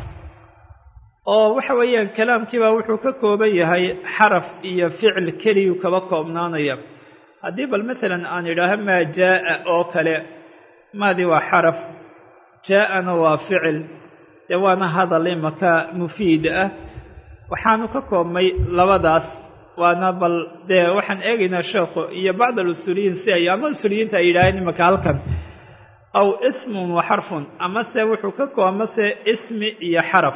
oo waxa weeyaan kalaamkiibaa wuxuu ka kooban yahay xaraf iyo ficil keliyuu kaba koobnaanaya haddii bal maalan aan idhaaho maa jaa'a oo kale maadii waa xaraf jaa'ana waa ficil dee waana hadal imaka mufiid ah waxaanu ka koobmay labadaas waana bal dee waxaan eegaynaa sheekhu iyo bacd alusuuliyiin si ay ama usuuliyiinta ay yidhaaheen imaka halkan aw ismun wa xarfun amase wuxuu ka koo amase ismi iyo xaraf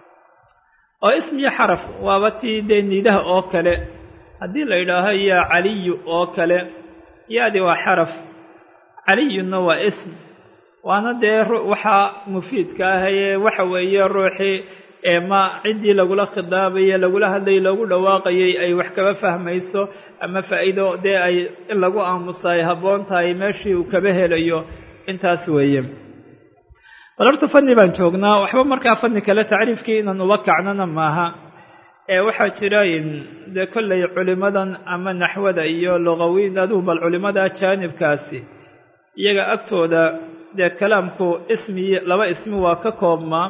oo ismi iyo xaraf waaba tii dee nidaha oo kale haddii la yidhaaho yaa caliyu oo kale yaadi waa xaraf caliyuna waa ism waana dee waxaa mufiidka ah ee waxa weeye ruuxii ee ma ciddii lagula khidaabaye lagula hadlayay lagu dhawaaqayay ay wax kaba fahmayso ama faa'iido dee ay in lagu aamusa ay habboon tahay meeshii uu kaba helayo intaas weeye bal horta fanni baan joognaa waxba markaa fanni kale tacriifkii inaan uba kacnana maaha ee waxaa jira dee kollay culimadan ama naxwada iyo lugawiin adugu bal culimada jaanibkaasi iyaga agtooda dee kalaamku ismi laba ismi waa ka koobmaa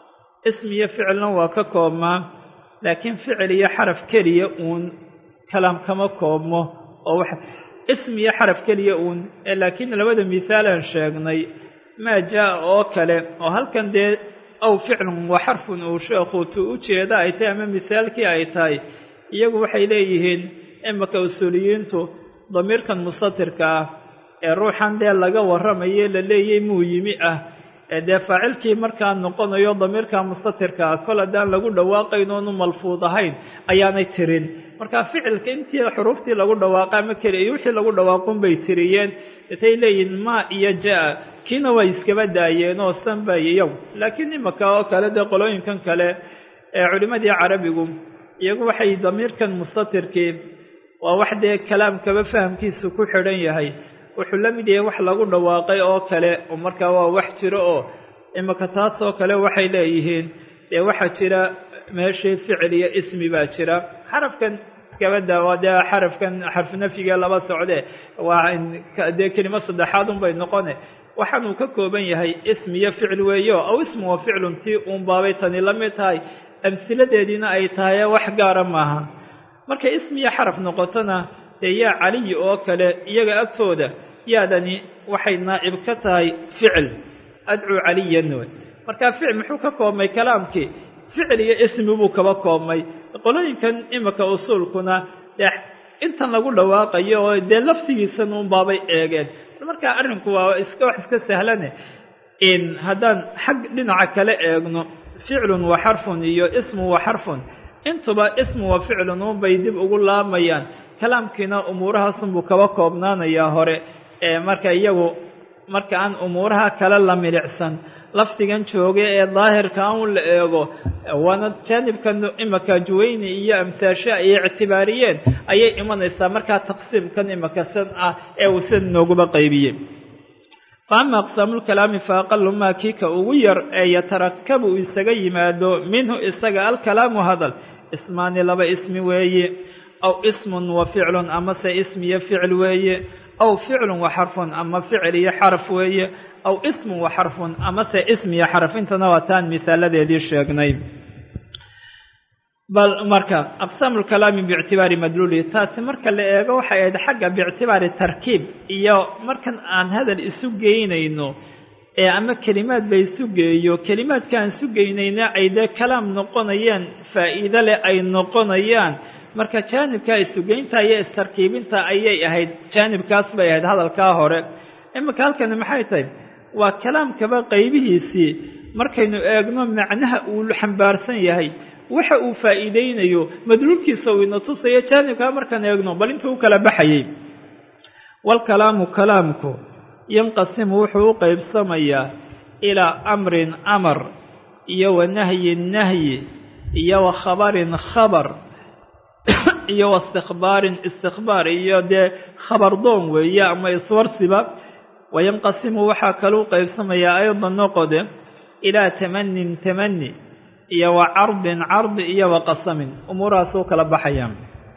ismi iyo ficilna waa ka koobmaa laakiin ficil iyo xaraf keliya uun kalaam kama koobmo oo wax ismi iyo xaraf keliya uun laakiin labada misaalaan sheegnay maa jaa oo kale oo halkan dee aw ficlun wa xarfun uu sheekhu tu u jeeda ay tahay ama misaalkii ay tahay iyagu waxay leeyihiin imaka usuuliyiintu damiirkan mustatirka ah ee ruuxan dee laga warramaye la leeyay muu yimi ah ee dee faacilkii markaa noqonayo damiirka mustatirka ah kol haddaan lagu dhawaaqayn oonu malfuud ahayn ayaanay tirin marka ficilka intii xuruuftii lagu dhawaaqa ama keli iyo wixii lagu dhawaaqun bay tiriyeen intay leeyihin maa iyo jaa kiina way iskaba daayeen oo sanbay iyagu laakiin imaka oo kale dee qolooyinkan kale ee culimadii carabigu iyagu waxay damiirkan mustatirkii waa wax dee kalaamkaba fahamkiisu ku xidhan yahay wuxuu la mid yahay wax lagu dhawaaqay oo kale oo markaa waa wax jiro oo imaka taas oo kale waxay leeyihiin dee waxaa jira meeshii ficil iyo ismi baa jira xarafkan iskaba daawa dee xarafkan xarfu nafyiga laba socde waa dee kelimo saddexaad unbay noqone waxaanuu ka kooban yahay ismi iyo ficil weeyo aw ismu wa ficlun tii uun baabay tani la mid tahay amsiladeediina ay tahay wax gaara maaha markay ismi iyo xaraf noqotona dee yaa caliyi oo kale iyaga agtooda yaadani waxay naa'ib ka tahay ficil adcuu caliyan wey markaa ficil muxuu ka koobmay kalaamkii ficil iyo ismi buu kaba koobmay qolooyinkan imika usuulkuna dee intan lagu dhawaaqayo oo dee laftigiisana un baabay eegeen markaa arrinku waa iska wax iska sahlane in haddaan xag dhinaca kale eegno ficlun wa xarfun iyo ismu wa xarfun intuba ismu wa ficlun unbay dib ugu laamayaan kalaamkiina umuurahaasunbuu kaba koobnaanayaa hore ee marka iyagu marka aan umuuraha kale la milicsan lafdigan jooga ee daahirka un la eego waana jaanibkan imaka juwayni iyo amtaasha ay ictibaariyeen ayay imanaysaa markaa taqsiimkan imaka san ah ee uu sida nooguba qaybiyey fa ama aqsaamulkalaami fa aqalu maa kiika ugu yar ee yatarakabu isaga yimaado minhu isaga alkalaamu hadal ismaani laba ismi weeye aw ismun wa ficlun amase ismi iyo ficil weeye aw ficlun wa xarfun ama ficil iyo xaraf weeye aw ismun wa xarfun amase ismi iyo xaraf intana waa taan misaaladeedii sheegnay bal marka aqsaamulkalaami biictibaari madluuli taasi marka la eego waxay ahayd xagga biictibaari tarkiib iyo markan aan hadal isu geynayno ee ama kelimaad bay isu geeyo kelimaadka aan isu geynayna ay dee kalaam noqonayaan faa'iido leh ay noqonayaan marka jaanibka isugeynta iyo istarkiibinta ayay ahayd jaanibkaas bay ahayd hadalkaa hore imika halkani maxay tahay waa kalaamkaba qaybihiisii markaynu eegno macnaha uu xambaarsan yahay waxa uu faa'iideynayo madluulkiisa uu ina tusayo jaanibka markaan eegno bal intuu kala baxayay wal kalaamu kalaamku yanqasimu wuxuu u qaybsamayaa ilaa amrin amar iyo wa nahyin nahyi iyo wa khabarin khabar iyo wa istikhbaarin istikhbaar iyo dee khabar doon weeye ama iswarsiba wayanqasimu waxaa kaluu qaybsamayaa aydan noqode ilaa tamanin tamani iyo wa cardin cardi iyo wa qasamin umuurahaasuu kala baxayaan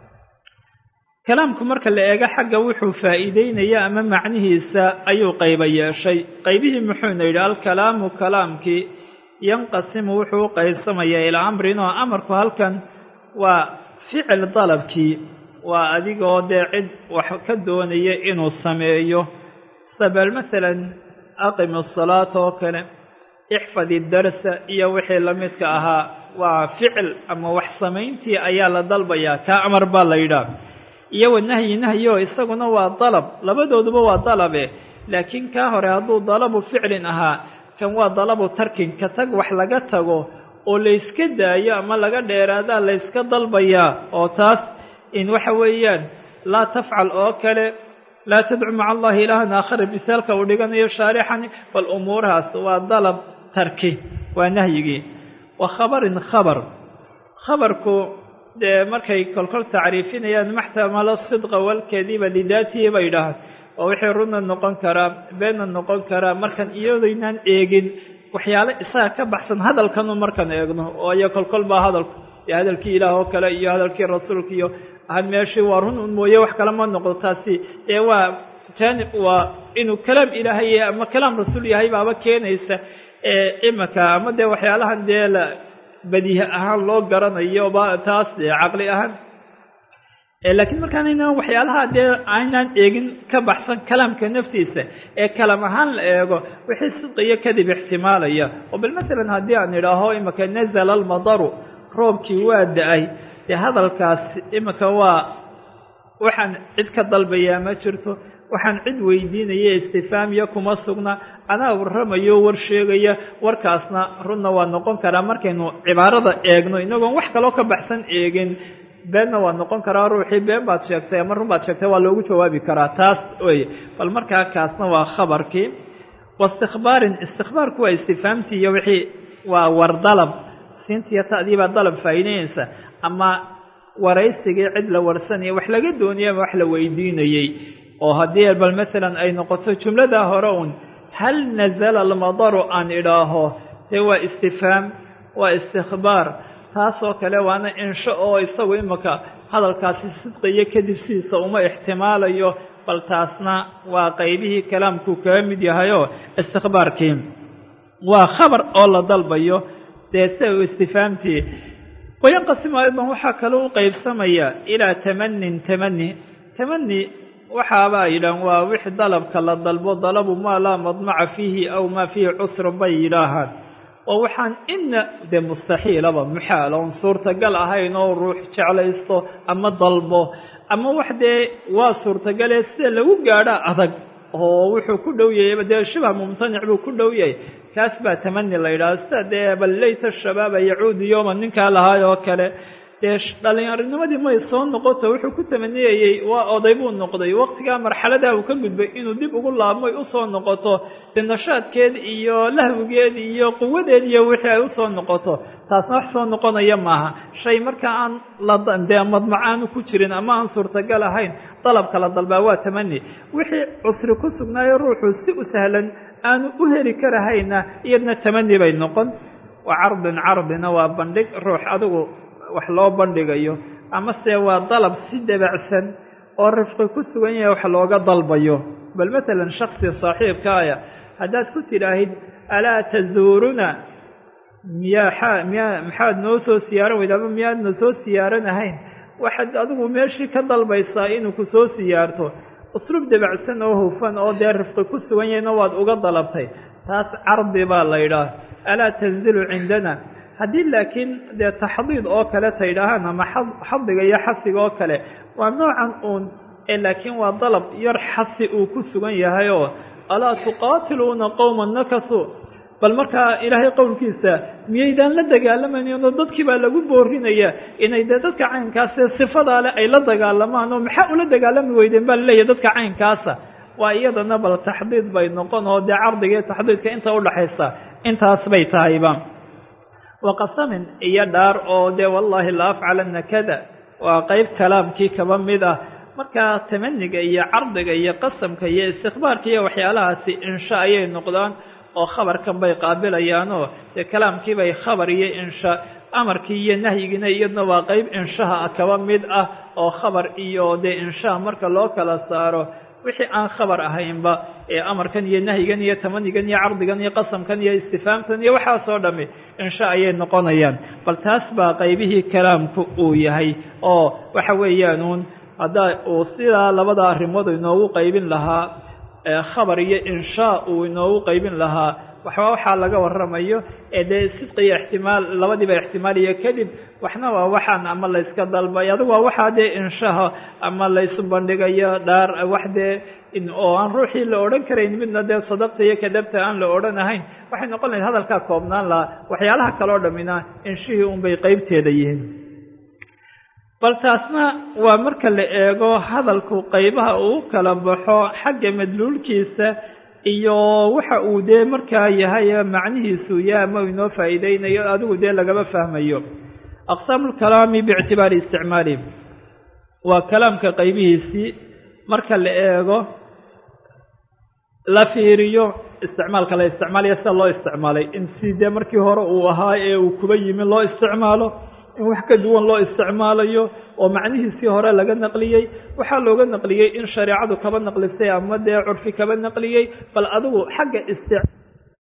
kalaamku marka la eego xagga wuxuu faa'iideynaya ama macnihiisa ayuu qayba yeeshay qaybihii muxuuna yidhi alkalaamu kalaamkii yanqasimu wuxuu u qaybsamayaa ilaa amrin oo amarku halkan waa ficil dalabkii waa adigoo dee cid wax ka doonaya inuu sameeyo sabal masalan aqimi asalaata oo kale ixfadi darsa iyo wixii la midka ahaa waa ficil ama wax samayntii ayaa la dalbayaa kaa amar baa la yidhaah iyo wa nahyi nahyo isaguna waa dalab labadooduba waa dalabe laakiin kaa hore hadduu dalabu ficlin ahaa kan waa dalabu tarkin ka tag wax laga tago oo layska daayo ama laga dheeraadaa layska dalbayaa oo taas in waxa weeyaan laa tafcal oo kale laa tadcu maca allahi ilaahan aakhara misaalka uu dhiganayo shaarixani bal umuurahaas waa dalab tarki waa nahyigii wa khabarin khabar khabarku dee markay kolkol tacriifinayaan maxtamala sidqa walkadiba lidaatihi bay dhahaan oo wixii runna noqon karaa beenna noqon karaa markan iyadoynaan eegin waxyaale isaga ka baxsan hadalkanu markaan eegno oo iyo kolkol baa hadalku iyo hadalkii ilaah oo kale iyo hadalkii rasuulka iyo ahan meeshii waa run un mooye wax kale ma noqdo taasi ee waa jaanib waa inuu kalaam ilaahay ama kalaam rasuul yahay baaba keenaysa ee imaka ama dee waxyaalahan dee la badiih ahaan loo garanayo ba taas dee caqli ahaan laakiin markaanayna waxyaalaha dee aynaan eegin ka baxsan kalaamka naftiisa ee kalam ahaan la eego wixii sidq iyo kadib ixtimaalaya oo bal masalan haddii aan idhaaho imaka nazala almadaru roobkii waa da-ay dee hadalkaas imaka waa waxaan cid ka dalbayaa ma jirto waxaan cid weydiinaya istifaamiya kuma sugna anaa warramayo war sheegaya warkaasna runna waa noqon karaa markaynu cibaarada eegno inagoon wax kaloo ka baxsan eegin beenna waa noqon karaa ruuxii been baad sheegtay ama run baad sheegtay waa loogu jawaabi karaa taas weye bal markaa kaasna waa khabarkii wa istikhbaarin istikhbaarku waa istifaamtii iyo wixii waa war dalab siintiiyo ta'dii baa dalab faa'iideynaysa ama waraysigii cid la warsanaya wax laga doonaya ama wax la weydiinayey oo haddii bal masalan ay noqoto jumladaa hore un hal nazala almadaru aan idhaaho dee waa istifaam waa istikhbaar taasoo kale waana insho oo isagu imaka hadalkaasi sidqiyo kadib sidiisa uma ixtimaalayo bal taasna waa qaybihii kalaamkuu kaga mid yahayoo istikhbaarkii waa khabar oo la dalbayo dee sida u istifaamtii wayanqasimu aydan waxaa kaloo u qaybsamayaa ilaa tamanin tamani tamani waxaabaa yidhahan waa wix dalabka la dalbo dalabu maa laa madmaca fiihi aw maa fiihi cusrun bay yidhaahaan oo waxaan ina dee mustaxiilaba muxaal oon suurtagal ahayn oo ruux jeclaysto ama dalbo ama wax dee waa suurtagalee sida lagu gaadha adag oo wuxuu ku dhow yahay dee shibha mumtanic buu ku dhow yahay kaas baa tamani la yidhaha sida dee bal layta shabaaba yacuudu yowman ninkaa lahaay oo kale dee dhallinyaronimadii may soo noqoto wuxuu ku tamaniyayey waa oday buu noqday waqtigaa marxaladaa uu ka gudbay inuu dib ugu laabmoy usoo noqoto dee nashaadkeed iyo lahwigeed iyo quwadeed iyo wixii ay usoo noqoto taasna wax soo noqonaya maaha shay marka aan ladee madmacaanu ku jirin ama aan suurtagal ahayn dalabka la dalbaa waa tamani wixii cusri ku sugnaayo ruuxu si u sahlan aanu u heli karahayna iyadna tamani bay noqon wa cardin cardina waa bandhig ruux adigu wax loo bandhigayo amase waa dalab si dabacsan oo rifqi ku sugan yahay wax looga dalbayo bal masalan shaksi saaxiibkaaya haddaad ku tidhaahid alaa tazuuruna miyaa miyaa maxaad noo soo siyaaran weyda ama miyaadna soo siyaaran ahayn waxaad adigu meeshii ka dalbaysaa inuu ku soo siyaarto usluub dabacsan oo hufan oo dee rifqi ku sugan yahayna waad uga dalabtay taas cardi baa la yidhaah alaa tanzilu cindana haddii laakiin dee taxdiid oo kale ta yidhaahaan ama xadiga iyo xasiga oo kale waa noocan uun ee laakiin waa dalab yar xasi uu ku sugan yahay oo alaa tuqaatiluuna qowman nakasuu bal markaa ilaahay qowlkiisa miyaydaan la dagaalamayno dadkii baa lagu boorinaya inay dee dadka caynkaas sifadaa leh ay la dagaalamaan oo maxaa ula dagaalami weydeen baa laleeyahay dadka caynkaasa waa iyadana bal taxdiid bay noqon oo dee cardiga iyo taxdiidka inta udhaxaysa intaas bay tahayba waqasamin iyo dhaar oo dee wallaahi la afcalana kada waa qeyb kalaamkii kaba mid ah markaa tamaniga iyo cardiga iyo qasamka iyo istikbaarka iyo waxyaalahaasi insha ayay noqdaan oo khabarkan bay qaabilayaanoo dee kalaamkii bay khabar iyo insha amarkii iyo nahyigiina iyadna waa qeyb inshaha kaba mid ah oo khabar iyo dee inshaha marka loo kala saaro wixii aan khabar ahaynba ee amarkan iyo nahyigan iyo tamanigan iyo cardigan iyo qasamkan iyo istifaamtan iyo waxaasoo dhami insha ayay noqonayaan bal taas baa qaybihii kalaamku uu yahay oo waxa weeyaanuun haddaa uu sidaa labada arrimood inoogu qaybin lahaa khabar iyo inshaa uu inoogu qaybin lahaa waxba waxaa laga waramayo ee dee sidqi iyo ixtimaal labadiiba ixtimaaliyo kadib waxna waa waxaan ama layska dalbay adigu waa waxaa dee inshaha ama laysu bandhigayo dhaar wax dee oo aan ruuxii la odhan karayn midna dee sadaqta iyo kadabta aan la odhan ahayn waxay noqon lahayd hadalkaa koobnaan lahaa waxyaalaha kaloo dhammina inshihii unbay qeybteeda yihiin bal taasna waa marka la eego hadalku qaybaha uu kala baxo xagga madluulkiisa iyo waxa uu dee markaa yahay macnihiisu yaa ma inoo faa'iideynayo adigu dee lagama fahmayo aqsaamu lkalaami biictibaari isticmaali waa kalaamka qaybihiisii marka la eego la fiiriyo isticmaalka la isticmaalaya sida loo isticmaalay in si dee markii hore uu ahaa ee uu kuba yimi loo isticmaalo in wax ka duwan loo isticmaalayo oo macnihiisii hore laga naqliyey waxaa looga naqliyey in shareecadu kaba naqlisay ama dee curfi kaba naqliyey bal adigu xagga istic